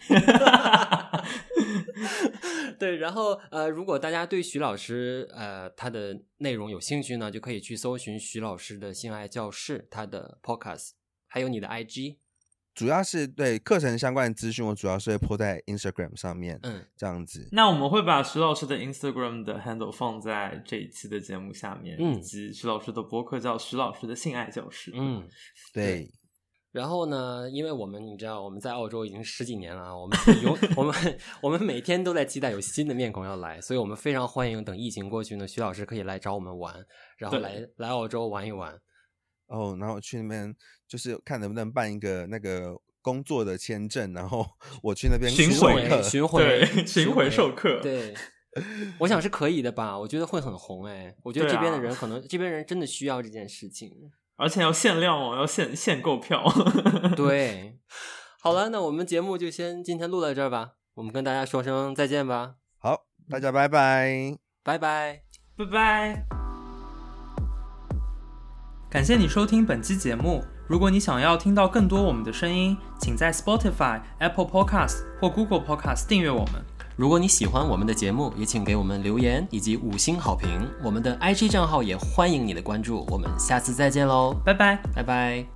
对，然后呃，如果大家对徐老师呃他的内容有兴趣呢，就可以去搜寻徐老师的性爱教室，他的 podcast， 还有你的 I G。 主要是对课程相关的资讯，我主要是会 po 在 Instagram 上面， 嗯， 这样子。 那我们会把徐老师的 Instagram 的 handle 放在这一期的节目下面， 嗯， 以及徐老师的播客叫徐老师的性爱教室。 嗯， 对。 对然后呢，因为我们你知道我们在澳洲已经十几年了，我们有我们我们每天都在期待有新的面孔要来，所以我们非常欢迎等疫情过去呢，徐老师可以来找我们玩，然后来来澳洲玩一玩。 哦，然后去那边就是看能不能办一个那个工作的签证，然后我去那边巡回巡回对巡回授课。 对，我想是可以的吧，我觉得会很红哎，我觉得这边的人可能、啊、这边人真的需要这件事情。 而且要限量哦，要限限购票。 对，好了，那我们节目就先今天录到这儿吧，我们跟大家说声再见吧。 好，大家拜拜， 拜拜， 拜拜。感谢你收听本期节目。如果你想要听到更多我们的声音，请在 Spotify、Apple Podcast 或 Google Podcast 订阅我们。 如果你喜欢我们的节目，也请给我们留言以及五星好评。我们的 I G 账号也欢迎你的关注。我们下次再见喽， 拜拜， 拜拜。